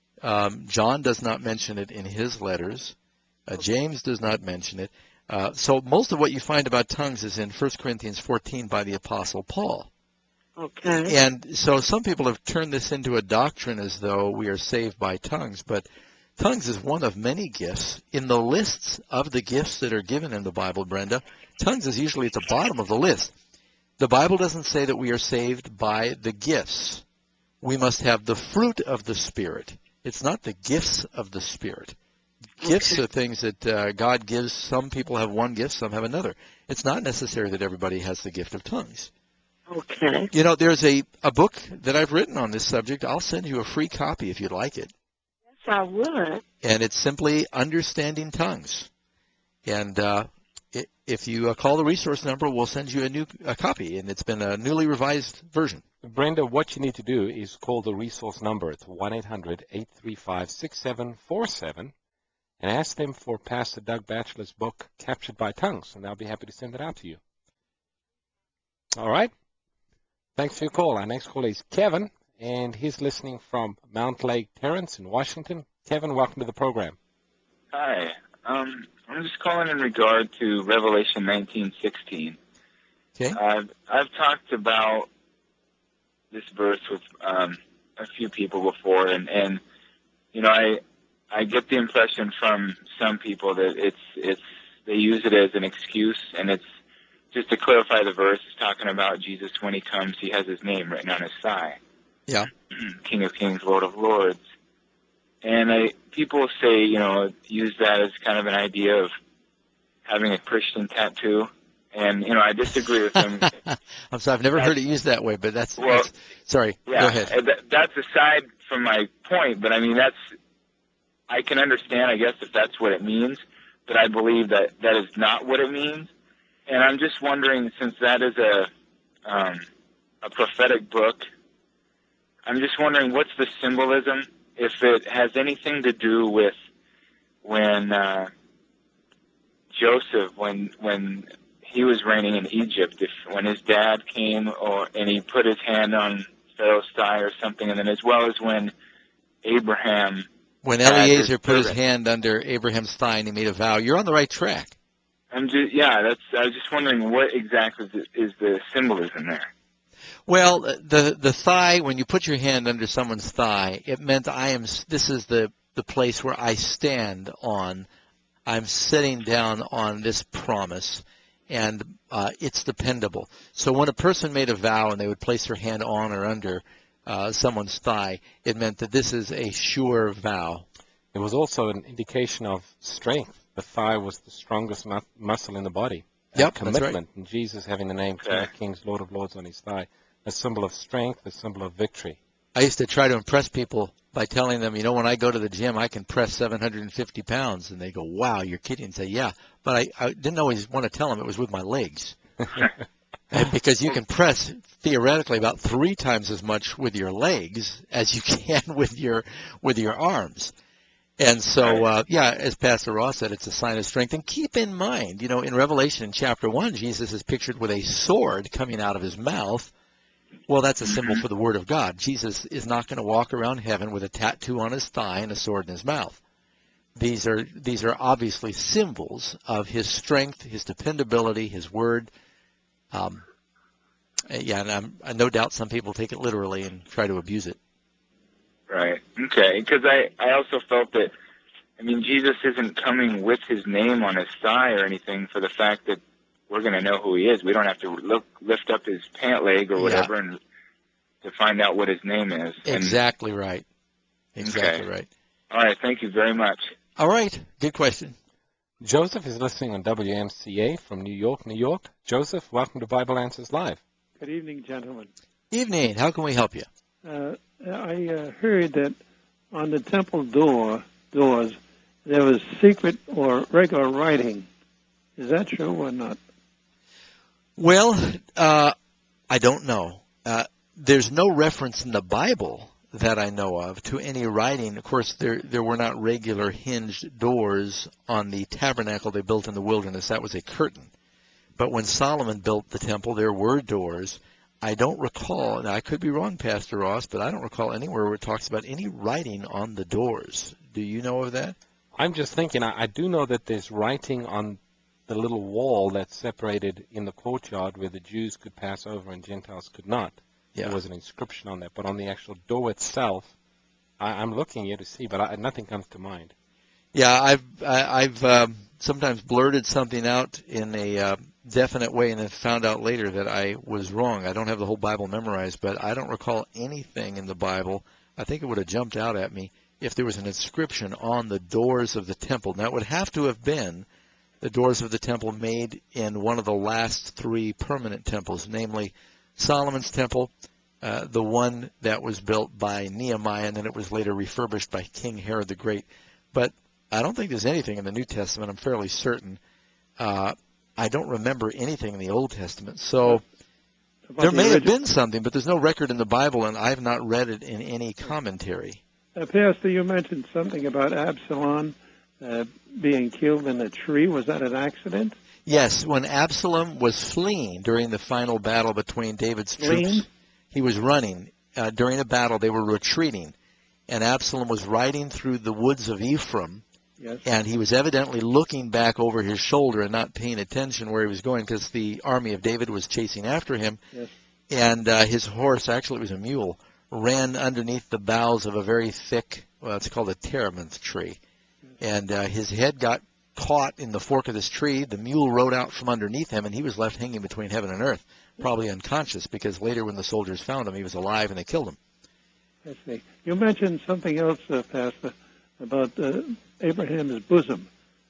Um, John does not mention it in his letters. Uh, James does not mention it. Uh, so most of what you find about tongues is in First Corinthians fourteen by the Apostle Paul. Okay. And so some people have turned this into a doctrine as though we are saved by tongues, but tongues is one of many gifts. In the lists of the gifts that are given in the Bible, Brenda, tongues is usually at the bottom of the list. The Bible doesn't say that we are saved by the gifts. We must have the fruit of the Spirit. It's not the gifts of the Spirit. Gifts Okay. are things that uh, God gives. Some people have one gift, some have another. It's not necessary that everybody has the gift of tongues. Okay. You know, there's a, a book that I've written on this subject. I'll send you a free copy if you'd like it. Yes, I would. And it's simply Understanding Tongues. And uh, i if you uh, call the resource number, we'll send you a new a copy, and it's been a newly revised version. Brenda, what you need to do is call the resource number. It's one eight hundred, eight three five, six seven four seven, and ask them for Pastor Doug Batchelor's book, Captured by Tongues, and they'll be happy to send it out to you. All right? Thanks for your call. Our next caller is Kevin, and he's listening from Mount Lake Terrace in Washington. Kevin, welcome to the program. Hi. Um, I'm just calling in regard to Revelation nineteen sixteen. Okay. I've, I've talked about this verse with um, a few people before, and, and you know, I I get the impression from some people that it's it's they use it as an excuse, and it's just to clarify the verse. It's talking about Jesus when he comes, he has his name written on his thigh. Yeah. King of Kings, Lord of Lords. And I, people say, you know, use that as kind of an idea of having a Christian tattoo. And, you know, I disagree with them. I'm sorry, I've never that's, heard it used that way, but that's, well, that's sorry, yeah, go ahead. That, that's aside from my point, but I mean, that's, I can understand, I guess, if that's what it means, but I believe that that is not what it means. And I'm just wondering, since that is a, um, a prophetic book, I'm just wondering what's the symbolism, if it has anything to do with when uh, Joseph, when when he was reigning in Egypt, if when his dad came or and he put his hand on Pharaoh's thigh or something, and then as well as when Abraham, when Eliezer put his hand under Abraham's thigh and he made a vow. You're on the right track. I'm just yeah, that's I was just wondering what exactly is the symbolism there. Well, the the thigh, when you put your hand under someone's thigh, it meant I am. This is the the place where I stand on. I'm sitting down on this promise, and uh, it's dependable. So when a person made a vow and they would place their hand on or under uh, someone's thigh, it meant that this is a sure vow. It was also an indication of strength. The thigh was the strongest mu- muscle in the body. Yep, commitment. That's right. And Jesus having the name King of Kings, Lord of Lords on his thigh, a symbol of strength, a symbol of victory. I used to try to impress people by telling them, you know, when I go to the gym, I can press seven hundred fifty pounds. And they go, wow, you're kidding. And say, yeah. But I, I didn't always want to tell them it was with my legs. Because you can press, theoretically, about three times as much with your legs as you can with your with your arms. And so, uh, yeah, as Pastor Ross said, it's a sign of strength. And keep in mind, you know, in Revelation chapter one, Jesus is pictured with a sword coming out of his mouth. Well, that's a symbol for the Word of God. Jesus is not going to walk around heaven with a tattoo on his thigh and a sword in his mouth. These are these are obviously symbols of his strength, his dependability, his Word. Um, yeah, and I'm, I no doubt some people take it literally and try to abuse it. Right. Okay. Because I, I also felt that, I mean, Jesus isn't coming with his name on his thigh or anything for the fact that we're going to know who he is. We don't have to look lift up his pant leg or whatever yeah. and to find out what his name is. Exactly and, right. Exactly okay. right. All right. Thank you very much. All right. Good question. Joseph is listening on W M C A from New York, New York. Joseph, welcome to Bible Answers Live. Good evening, gentlemen. Evening. How can we help you? Uh, I uh, heard that on the temple door doors there was secret or regular writing. Is that true or not? Well, uh, I don't know. Uh, there's no reference in the Bible that I know of to any writing. Of course, there there were not regular hinged doors on the tabernacle they built in the wilderness. That was a curtain. But when Solomon built the temple, there were doors. I don't recall, and I could be wrong, Pastor Ross, but I don't recall anywhere where it talks about any writing on the doors. Do you know of that? I'm just thinking, I, I do know that there's writing on the little wall that's separated in the courtyard where the Jews could pass over and Gentiles could not. Yeah. There was an inscription on that. But on the actual door itself, I, I'm looking here to see, but I, nothing comes to mind. Yeah, I've I, I've um, sometimes blurted something out in a uh, definite way and then found out later that I was wrong. I don't have the whole Bible memorized, but I don't recall anything in the Bible. I think it would have jumped out at me if there was an inscription on the doors of the temple. Now, it would have to have been the doors of the temple made in one of the last three permanent temples, namely Solomon's temple, uh, the one that was built by Nehemiah, and then it was later refurbished by King Herod the Great. But I don't think there's anything in the New Testament. I'm fairly certain. Uh, I don't remember anything in the Old Testament. So there may have been something, but there's no record in the Bible, and I have not read it in any commentary. Uh, Pastor, you mentioned something about Absalom uh, being killed in a tree. Was that an accident? Yes, when Absalom was fleeing during the final battle between David's troops, fleeing? He was running. Uh, during a battle, they were retreating, and Absalom was riding through the woods of Ephraim, yes. And he was evidently looking back over his shoulder and not paying attention where he was going because the army of David was chasing after him, yes. And uh, his horse, actually it was a mule, ran underneath the boughs of a very thick, well, it's called a terebinth tree. And uh, his head got caught in the fork of this tree. The mule rode out from underneath him, and he was left hanging between heaven and earth, probably unconscious, because later when the soldiers found him, he was alive, and they killed him. I see. You mentioned something else, uh, Pastor, about uh, Abraham's bosom.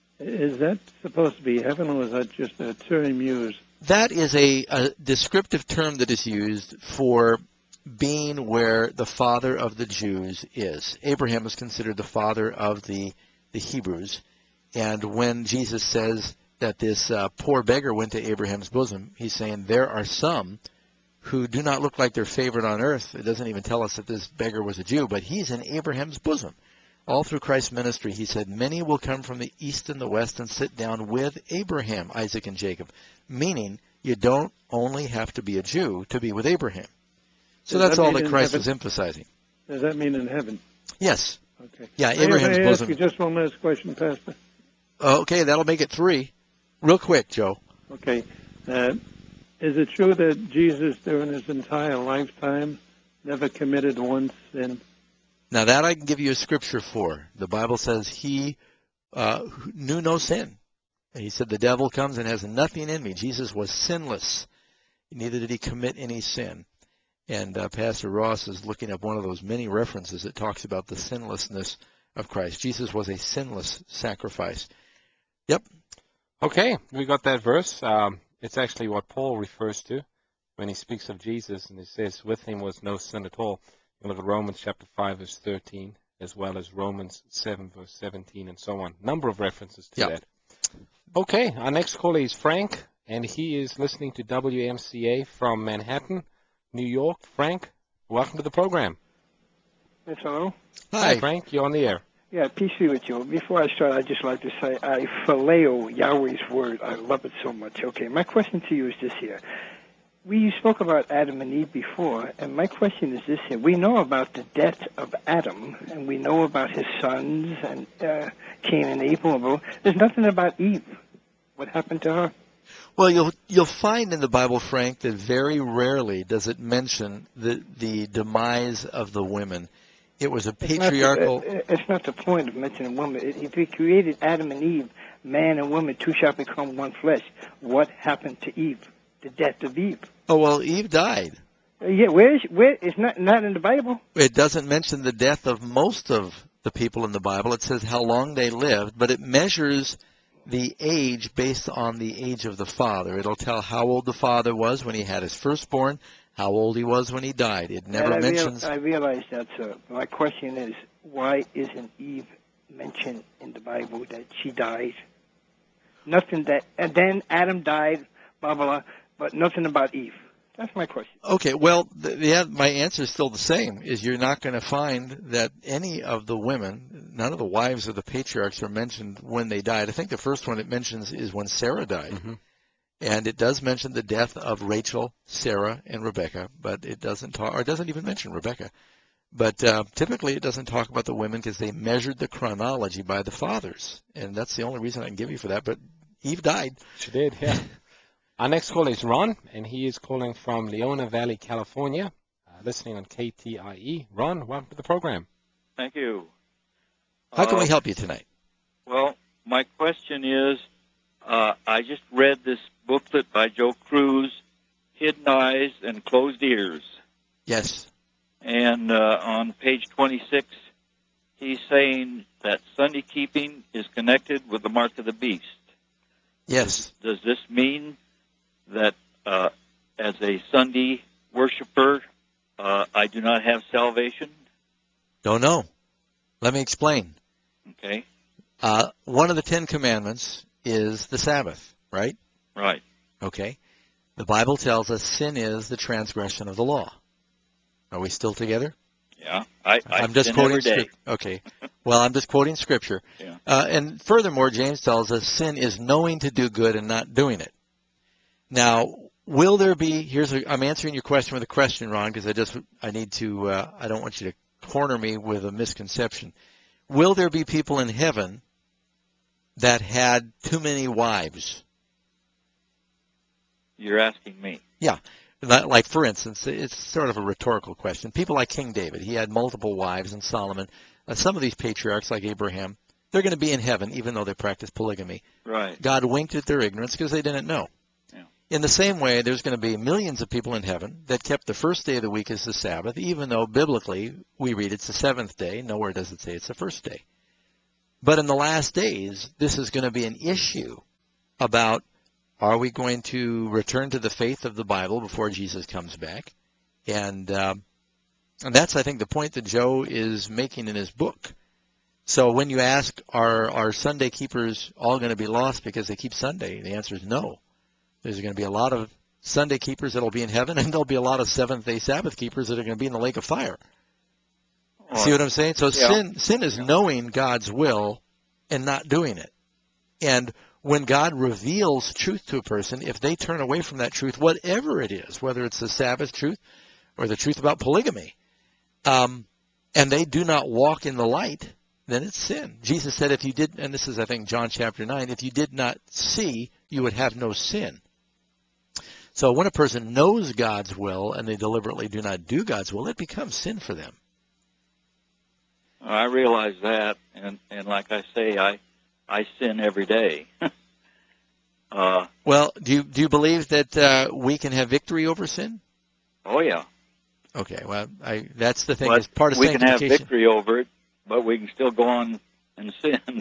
Is that supposed to be heaven, or is that just a term used? That is a, a descriptive term that is used for being where the father of the Jews is. Abraham is considered the father of the, the Hebrews. And when Jesus says that this uh, poor beggar went to Abraham's bosom, he's saying there are some who do not look like they're favored on earth. It doesn't even tell us that this beggar was a Jew, but he's in Abraham's bosom. All through Christ's ministry, he said, many will come from the east and the west and sit down with Abraham, Isaac, and Jacob, meaning you don't only have to be a Jew to be with Abraham. So Does that's that all mean that in Christ heaven? was emphasizing. Does that mean in heaven? Yes. Okay. Yeah, May I- Abraham's may I ask bosom. you just one last question, Pastor? Okay, that'll make it three. Real quick, Joe. Okay. Uh, is it true that Jesus, during his entire lifetime, never committed one sin? Now that I can give you a scripture for. The Bible says he uh, knew no sin. And he said the devil comes and has nothing in me. Jesus was sinless. Neither did he commit any sin. And uh, Pastor Ross is looking up one of those many references that talks about the sinlessness of Christ. Jesus was a sinless sacrifice. Yep. Okay, we got that verse. Um, it's actually what Paul refers to when he speaks of Jesus, and he says, with him was no sin at all. You look at Romans chapter five, verse thirteen, as well as Romans seven, verse seventeen, and so on. Number of references to Yep. that. Okay, our next caller is Frank, and he is listening to W M C A from Manhattan, New York. Frank, welcome to the program. Yes, hello. Hi. Frank, you're on the air. Yeah, peace be with you. Before I start, I'd just like to say I phileo Yahweh's word. I love it so much. Okay, my question to you is this here. We spoke about Adam and Eve before, and my question is this here. We know about the death of Adam, and we know about his sons, and uh, Cain and Abel. There's nothing about Eve. What happened to her? Well, you'll you'll find in the Bible, Frank, that very rarely does it mention the the demise of the women. It was a patriarchal. It's not the, it's not the point of mentioning women. If he created Adam and Eve, man and woman, two shall become one flesh. What happened to Eve? The death of Eve. Oh well, Eve died. Uh, yeah, where is where? It's not not in the Bible. It doesn't mention the death of most of the people in the Bible. It says how long they lived, but it measures the age based on the age of the father. It'll tell how old the father was when he had his firstborn, how old he was when he died. It never I mentions. Real, I realize that, sir. My question is, why isn't Eve mentioned in the Bible that she died? Nothing that, and then Adam died, blah blah blah, but nothing about Eve. That's my question. Okay, well, the, the, my answer is still the same, is you're not going to find that any of the women, none of the wives of the patriarchs are mentioned when they died. I think the first one it mentions is when Sarah died. Mm-hmm. And it does mention the death of Rachel, Sarah, and Rebecca, but it doesn't talk, or it doesn't even mention Rebecca. But uh, typically it doesn't talk about the women because they measured the chronology by the fathers. And that's the only reason I can give you for that. But Eve died. She did, yeah. Our next caller is Ron, and he is calling from Leona Valley, California, uh, listening on K T I E. Ron, welcome to the program. Thank you. How can uh, we help you tonight? Well, my question is, uh, I just read this booklet by Joe Cruz, Hidden Eyes and Closed Ears. Yes. And uh, on page twenty-six, he's saying that Sunday keeping is connected with the mark of the beast. Yes. Does, does this mean that uh, as a Sunday worshiper, uh, I do not have salvation? Don't know. Let me explain. Okay. Uh, one of the Ten Commandments is the Sabbath, right? Right. Okay. The Bible tells us sin is the transgression of the law. Are we still together? Yeah. I, I I'm just sin quoting every day. scripture. Okay. Well, I'm just quoting scripture. Yeah. Uh, and furthermore, James tells us sin is knowing to do good and not doing it. Now, will there be, here's a, I'm answering your question with a question, Ron, because I just, I need to, uh, I don't want you to corner me with a misconception. Will there be people in heaven that had too many wives? You're asking me. Yeah. Like, for instance, it's sort of a rhetorical question. People like King David, he had multiple wives, and Solomon. Uh, some of these patriarchs, like Abraham, they're going to be in heaven even though they practice polygamy. Right. God winked at their ignorance because they didn't know. Yeah. In the same way, there's going to be millions of people in heaven that kept the first day of the week as the Sabbath, even though biblically we read it's the seventh day. Nowhere does it say it's the first day. But in the last days, this is going to be an issue about, are we going to return to the faith of the Bible before Jesus comes back? And, uh, and that's, I think, the point that Joe is making in his book. So when you ask, are, are Sunday keepers all going to be lost because they keep Sunday? The answer is no. There's going to be a lot of Sunday keepers that will be in heaven, and there'll be a lot of Seventh-day Sabbath keepers that are going to be in the lake of fire. Right. See what I'm saying? So yeah. sin sin is yeah. knowing God's will and not doing it. And when God reveals truth to a person, if they turn away from that truth, whatever it is, whether it's the Sabbath truth or the truth about polygamy, um, and they do not walk in the light, then it's sin. Jesus said if you did, and this is, I think, John chapter nine, if you did not see, you would have no sin. So when a person knows God's will and they deliberately do not do God's will, it becomes sin for them. I realize that, and, and like I say, I I sin every day. uh, well, do you do you believe that uh, we can have victory over sin? Oh yeah. Okay. Well, I, that's the thing. But is part of we can have sanctification. victory over it, but we can still go on and sin.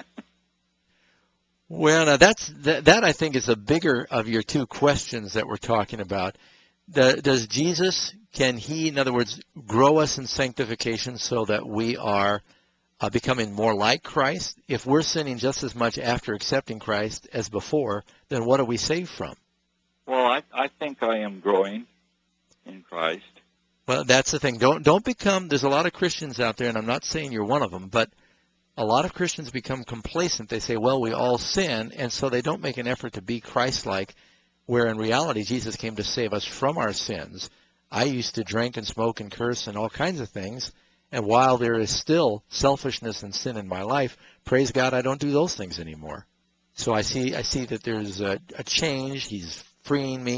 Well, now that's that, that I think is a bigger of your two questions that we're talking about. The, does Jesus, can he, in other words, grow us in sanctification so that we are uh, becoming more like Christ? If we're sinning just as much after accepting Christ as before, then what are we saved from? Well, I, I think I am growing in Christ. Well, that's the thing. Don't don't become, there's a lot of Christians out there, and I'm not saying you're one of them, but a lot of Christians become complacent. They say, well, we all sin, and so they don't make an effort to be Christ-like, where in reality Jesus came to save us from our sins. I used to drink and smoke and curse and all kinds of things, and while there is still selfishness and sin in my life, praise God, I don't do those things anymore. So I see I see that there's a, a change. He's freeing me,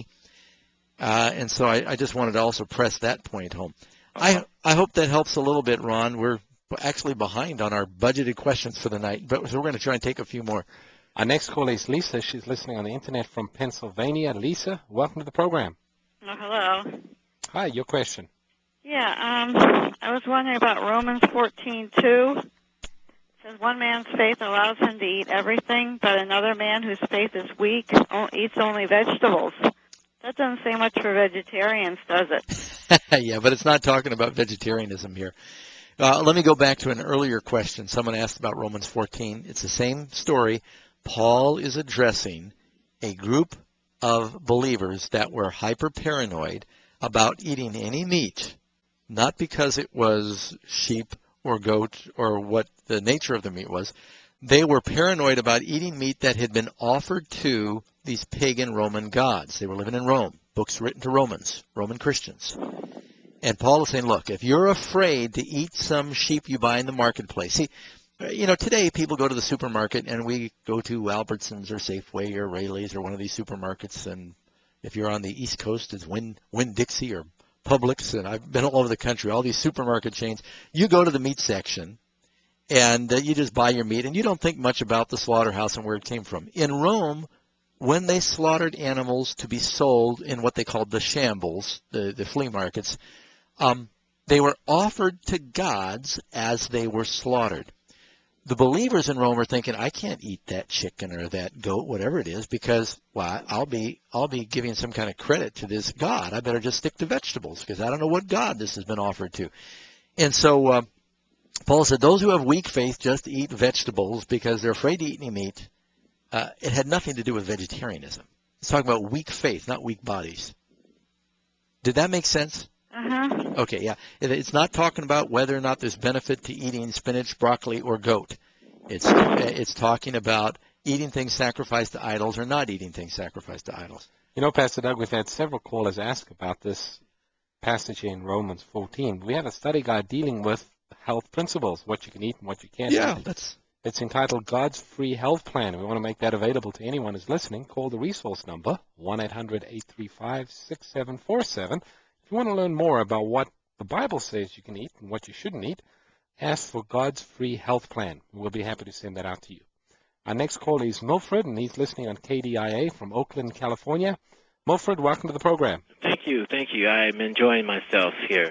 uh, and so I, I just wanted to also press that point home. I I hope that helps a little bit, Ron. We're actually behind on our budgeted questions for the night, but so we're going to try and take a few more. Our next caller is Lisa. She's listening on the internet from Pennsylvania. Lisa, welcome to the program. Oh, hello. Hi, your question. Yeah, um, I was wondering about Romans fourteen two. It says one man's faith allows him to eat everything, but another man whose faith is weak eats only vegetables. That doesn't say much for vegetarians, does it? Yeah, but it's not talking about vegetarianism here. Uh, let me go back to an earlier question. Someone asked about Romans fourteen. It's the same story. Paul is addressing a group of believers that were hyper-paranoid about eating any meat, not because it was sheep or goat or what the nature of the meat was. They were paranoid about eating meat that had been offered to these pagan Roman gods. They were living in Rome, books written to Romans, Roman Christians. And Paul is saying, look, if you're afraid to eat some sheep you buy in the marketplace. See, you know, today people go to the supermarket and we go to Albertsons or Safeway or Rayleigh's or one of these supermarkets. And if you're on the East Coast, it's Winn, Winn-Dixie or Publix. And I've been all over the country, all these supermarket chains. You go to the meat section and uh, you just buy your meat and you don't think much about the slaughterhouse and where it came from. In Rome, when they slaughtered animals to be sold in what they called the shambles, the, the flea markets, um, they were offered to gods as they were slaughtered. The believers in Rome were thinking, I can't eat that chicken or that goat, whatever it is, because well, I'll be I'll be giving some kind of credit to this god. I better just stick to vegetables because I don't know what god this has been offered to. And so uh, Paul said, those who have weak faith just eat vegetables because they're afraid to eat any meat. Uh, it had nothing to do with vegetarianism. It's talking about weak faith, not weak bodies. Did that make sense? Uh-huh. Okay, yeah. It's not talking about whether or not there's benefit to eating spinach, broccoli, or goat. It's it's talking about eating things sacrificed to idols or not eating things sacrificed to idols. You know, Pastor Doug, we've had several callers ask about this passage in Romans fourteen. We have a study guide dealing with health principles, what you can eat and what you can't yeah, eat. that's It's entitled God's Free Health Plan. We want to make that available to anyone who's listening. Call the resource number, one eight hundred, eight three five, six seven four seven. If you want to learn more about what the Bible says you can eat and what you shouldn't eat, ask for God's Free Health Plan. We'll be happy to send that out to you. Our next caller is Milfred, and he's listening on K D I A from Oakland, California. Milfred, welcome to the program. Thank you, thank you. I'm enjoying myself here.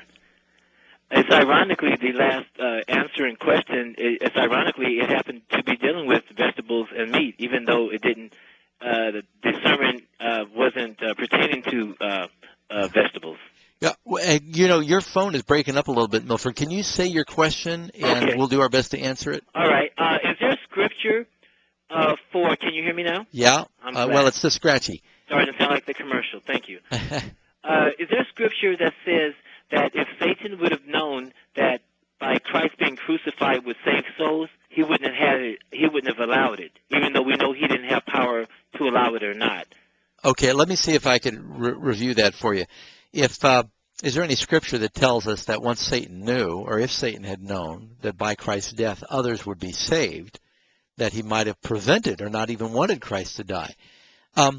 It's ironically the last uh, answering question. It, it's ironically it happened to be dealing with vegetables and meat, even though it didn't. Uh, the, the sermon uh, wasn't uh, pertaining to uh, uh, vegetables. Yeah, well, you know, your phone is breaking up a little bit, Milford. Can you say your question, and Okay. we'll do our best to answer it? All right. Uh, is there scripture uh, for? Can you hear me now? Yeah. I'm Uh, glad. well, it's just scratchy. Sorry to sound like the commercial. Thank you. Uh, is there scripture that says that if Satan would have known that by Christ being crucified would save souls, he wouldn't have had it, he wouldn't have allowed it, even though we know he didn't have power to allow it or not? Okay, let me see if I can re- review that for you. If uh, is there any scripture that tells us that once Satan knew, or if Satan had known, that by Christ's death others would be saved, that he might have prevented or not even wanted Christ to die? Um,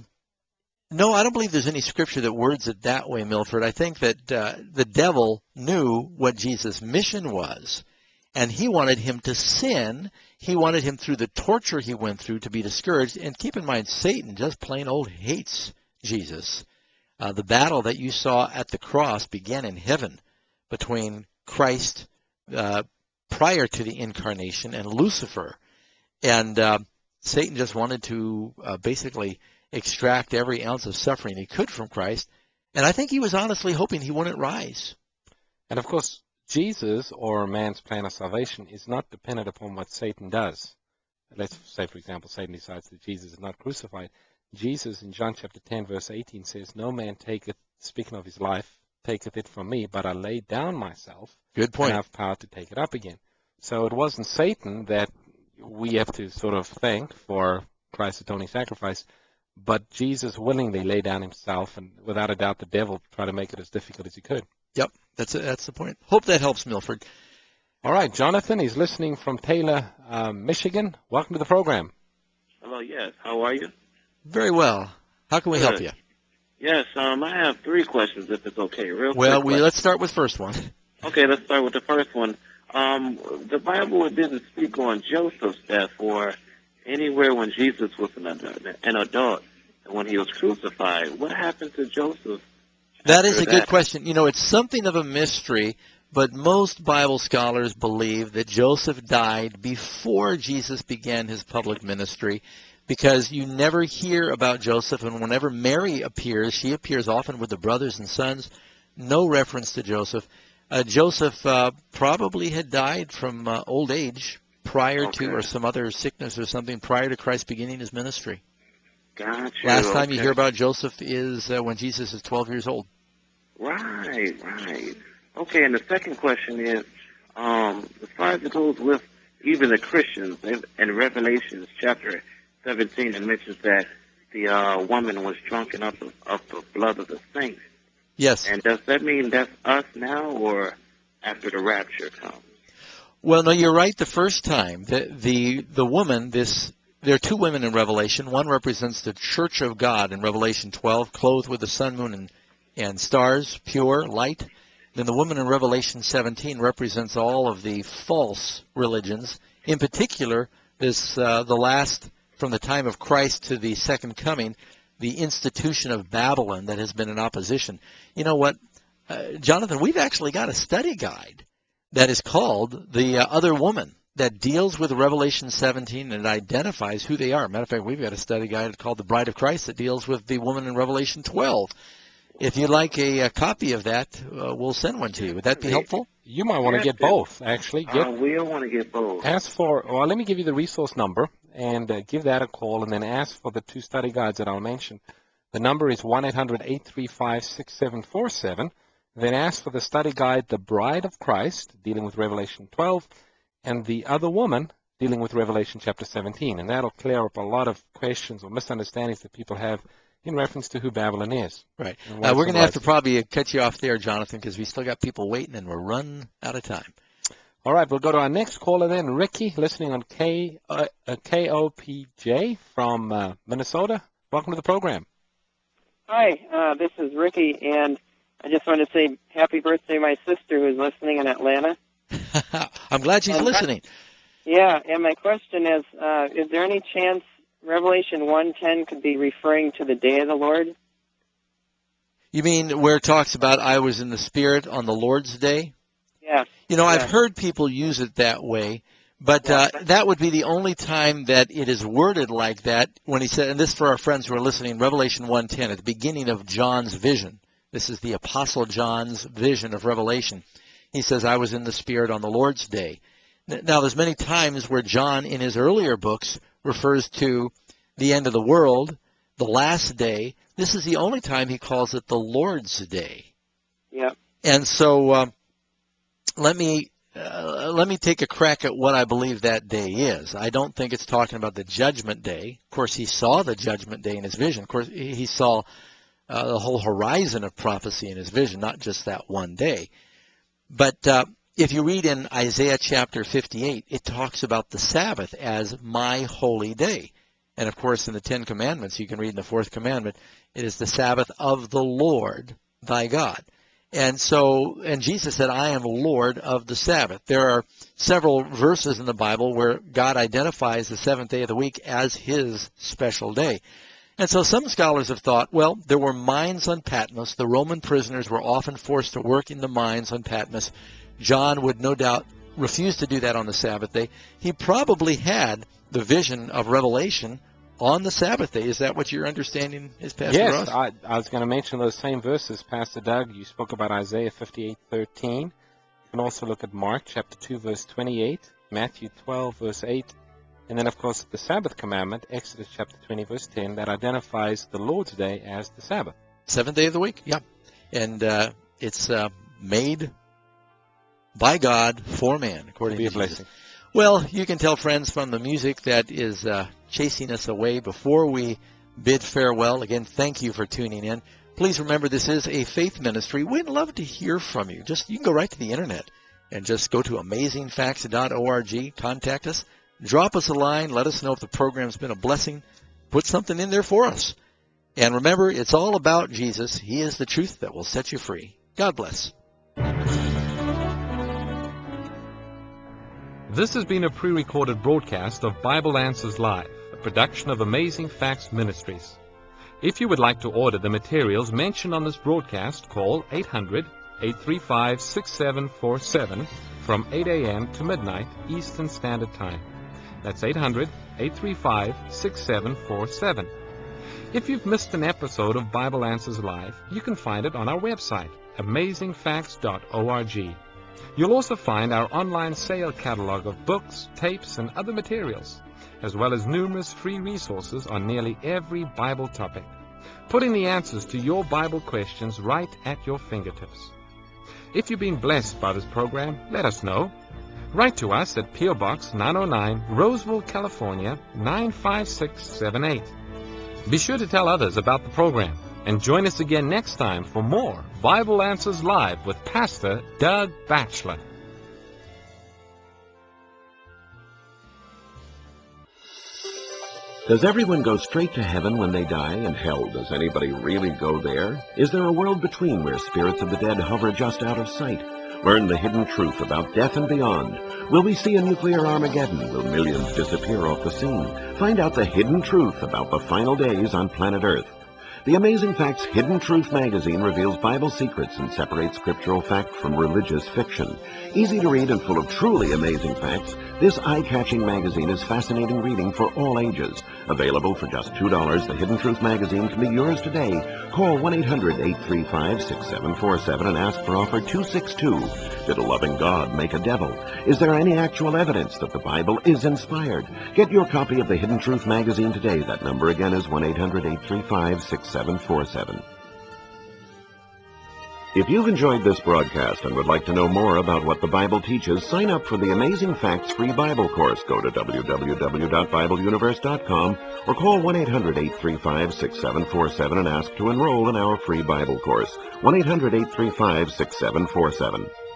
no, I don't believe there's any scripture that words it that way, Milford. I think that uh, the devil knew what Jesus' mission was, and he wanted him to sin. He wanted him, through the torture he went through, to be discouraged. And keep in mind, Satan just plain old hates Jesus. Uh, the battle that you saw at the cross began in heaven between Christ uh, prior to the incarnation and Lucifer. And uh, Satan just wanted to uh, basically extract every ounce of suffering he could from Christ. And I think he was honestly hoping he wouldn't rise. And of course, Jesus, or man's plan of salvation, is not dependent upon what Satan does. Let's say, for example, Satan decides that Jesus is not crucified. Jesus, in John chapter ten, verse eighteen, says, "No man taketh," speaking of his life, "taketh it from me, but I lay down myself, Good point. and have power to take it up again." So it wasn't Satan that we have to sort of thank for Christ's atoning sacrifice, but Jesus willingly laid down himself, and without a doubt the devil tried to make it as difficult as he could. Yep, that's a, that's the point. Hope that helps, Milford. All right, Jonathan, he's listening from Taylor, um, Michigan. Welcome to the program. Hello, yes. How are you? Very well. How can we help Good. you? Yes, um, I have three questions, if it's okay. Real Well, quick we question. let's start with first one. Okay, let's start with the first one. Um, the Bible didn't speak on Joseph's death or anywhere when Jesus was an adult, an adult and when he was crucified. What happened to Joseph? That is a after good that? question. You know, it's something of a mystery, but most Bible scholars believe that Joseph died before Jesus began his public ministry, because you never hear about Joseph, and whenever Mary appears, she appears often with the brothers and sons. No reference to Joseph. Uh, Joseph uh, probably had died from uh, old age prior Okay. to, or some other sickness or something, prior to Christ beginning his ministry. Got you. Last time you okay. hear about Joseph is uh, when Jesus is twelve years old. Right, right. Okay, and the second question is, um, as far as it goes with even the Christians, in, in Revelation chapter seventeen, it mentions that the uh, woman was drunken up of, of the blood of the saints. Yes. And does that mean that's us now, or after the rapture comes? Well, no, you're right the first time. The the the woman, this there are two women in Revelation. One represents the church of God in Revelation twelve, clothed with the sun, moon, and, and stars, pure, light. Then the woman in Revelation seventeen represents all of the false religions. In particular, this uh, the last, from the time of Christ to the second coming, the institution of Babylon that has been in opposition. You know what, uh, Jonathan, we've actually got a study guide that is called The uh, Other Woman, that deals with Revelation seventeen and identifies who they are. Matter of fact, we've got a study guide called The Bride of Christ that deals with the woman in Revelation twelve. If you'd like a, a copy of that, uh, we'll send one to you. Would that be helpful? You might want to get both, actually. Get, Uh, we don't want to get both. ask for, well, let me give you the resource number, and uh, give that a call, and then ask for the two study guides that I'll mention. The number is one eight hundred, eight three five, six seven four seven. Then ask for the study guide, The Bride of Christ, dealing with Revelation twelve, and The Other Woman, dealing with Revelation chapter seventeen. And that'll clear up a lot of questions or misunderstandings that people have in reference to who Babylon is. Right. and what Uh, it we're going to have to symbolizes. probably uh, cut you off there, Jonathan, because we still got people waiting and we're running out of time. All right, we'll go to our next caller then, Ricky, listening on K, uh, uh, K O P J from uh, Minnesota. Welcome to the program. Hi, uh, this is Ricky, and I just want to say happy birthday to my sister who's listening in Atlanta. I'm glad she's and listening. I, yeah, and my question is, uh, is there any chance Revelation one ten could be referring to the day of the Lord? You mean where it talks about I was in the Spirit on the Lord's day? Yeah. You know, yeah. I've heard people use it that way, but uh, that would be the only time that it is worded like that when he said, and this for our friends who are listening, Revelation one ten, at the beginning of John's vision. This is the Apostle John's vision of Revelation. He says, I was in the Spirit on the Lord's day. Now, there's many times where John, in his earlier books, refers to the end of the world, the last day. This is the only time he calls it the Lord's day. Yeah. And so uh, let me uh, let me take a crack at what I believe that day is. I don't think it's talking about the judgment day. Of course, he saw the judgment day in his vision. Of course, he saw uh, the whole horizon of prophecy in his vision, not just that one day. But uh, if you read in Isaiah chapter fifty-eight, it talks about the Sabbath as my holy day. And, of course, in the Ten Commandments, you can read in the Fourth Commandment, it is the Sabbath of the Lord thy God. And so, and Jesus said, I am Lord of the Sabbath. There are several verses in the Bible where God identifies the seventh day of the week as his special day. And so some scholars have thought, well, there were mines on Patmos. The Roman prisoners were often forced to work in the mines on Patmos. John would no doubt refuse to do that on the Sabbath day. He probably had the vision of Revelation on the Sabbath day. Is that what your understanding is, Pastor yes, Ross? I, I was going to mention those same verses, Pastor Doug. You spoke about Isaiah fifty-eight thirteen. You can also look at Mark chapter two, verse twenty-eight, Matthew twelve, verse eight, and then, of course, the Sabbath commandment, Exodus chapter twenty, verse ten, that identifies the Lord's day as the Sabbath. Seventh day of the week, yeah. And uh, it's uh, made by God for man, according Be to a blessing. Jesus. Well, you can tell, friends, from the music that is uh, chasing us away before we bid farewell. Again, thank you for tuning in. Please remember, this is a faith ministry. We'd love to hear from you. Just you can go right to the internet and just go to amazing facts dot org, contact us, drop us a line, let us know if the program's been a blessing, put something in there for us. And remember, it's all about Jesus. He is the truth that will set you free. God bless. This has been a pre-recorded broadcast of Bible Answers Live, a production of Amazing Facts Ministries. If you would like to order the materials mentioned on this broadcast, call eight hundred, eight three five, six seven four seven from eight a m to midnight Eastern Standard Time. That's eight hundred, eight three five, six seven four seven. If you've missed an episode of Bible Answers Live, you can find it on our website, amazing facts dot org. You'll also find our online sale catalog of books, tapes, and other materials, as well as numerous free resources on nearly every Bible topic, putting the answers to your Bible questions right at your fingertips. If you've been blessed by this program, let us know. Write to us at P O Box nine oh nine, Roseville, California, nine five six seven eight. Be sure to tell others about the program, and join us again next time for more Bible Answers Live with Pastor Doug Batchelor. Does everyone go straight to heaven when they die? And hell, does anybody really go there? Is there a world between where spirits of the dead hover just out of sight? Learn the hidden truth about death and beyond. Will we see a nuclear Armageddon? Will millions disappear off the scene? Find out the hidden truth about the final days on planet Earth. The Amazing Facts Hidden Truth magazine reveals Bible secrets and separates scriptural fact from religious fiction. Easy to read and full of truly amazing facts, this eye-catching magazine is fascinating reading for all ages. Available for just two dollars, the Hidden Truth magazine can be yours today. Call one eight hundred, eight three five, six seven four seven and ask for offer two six two. Did a loving God make a devil? Is there any actual evidence that the Bible is inspired? Get your copy of the Hidden Truth magazine today. That number again is one eight hundred, eight three five, six seven four seven. If you've enjoyed this broadcast and would like to know more about what the Bible teaches, sign up for the Amazing Facts free Bible course. Go to w w w dot bible universe dot com or call one eight hundred, eight three five, six seven four seven and ask to enroll in our free Bible course. one eight hundred, eight three five, six seven four seven.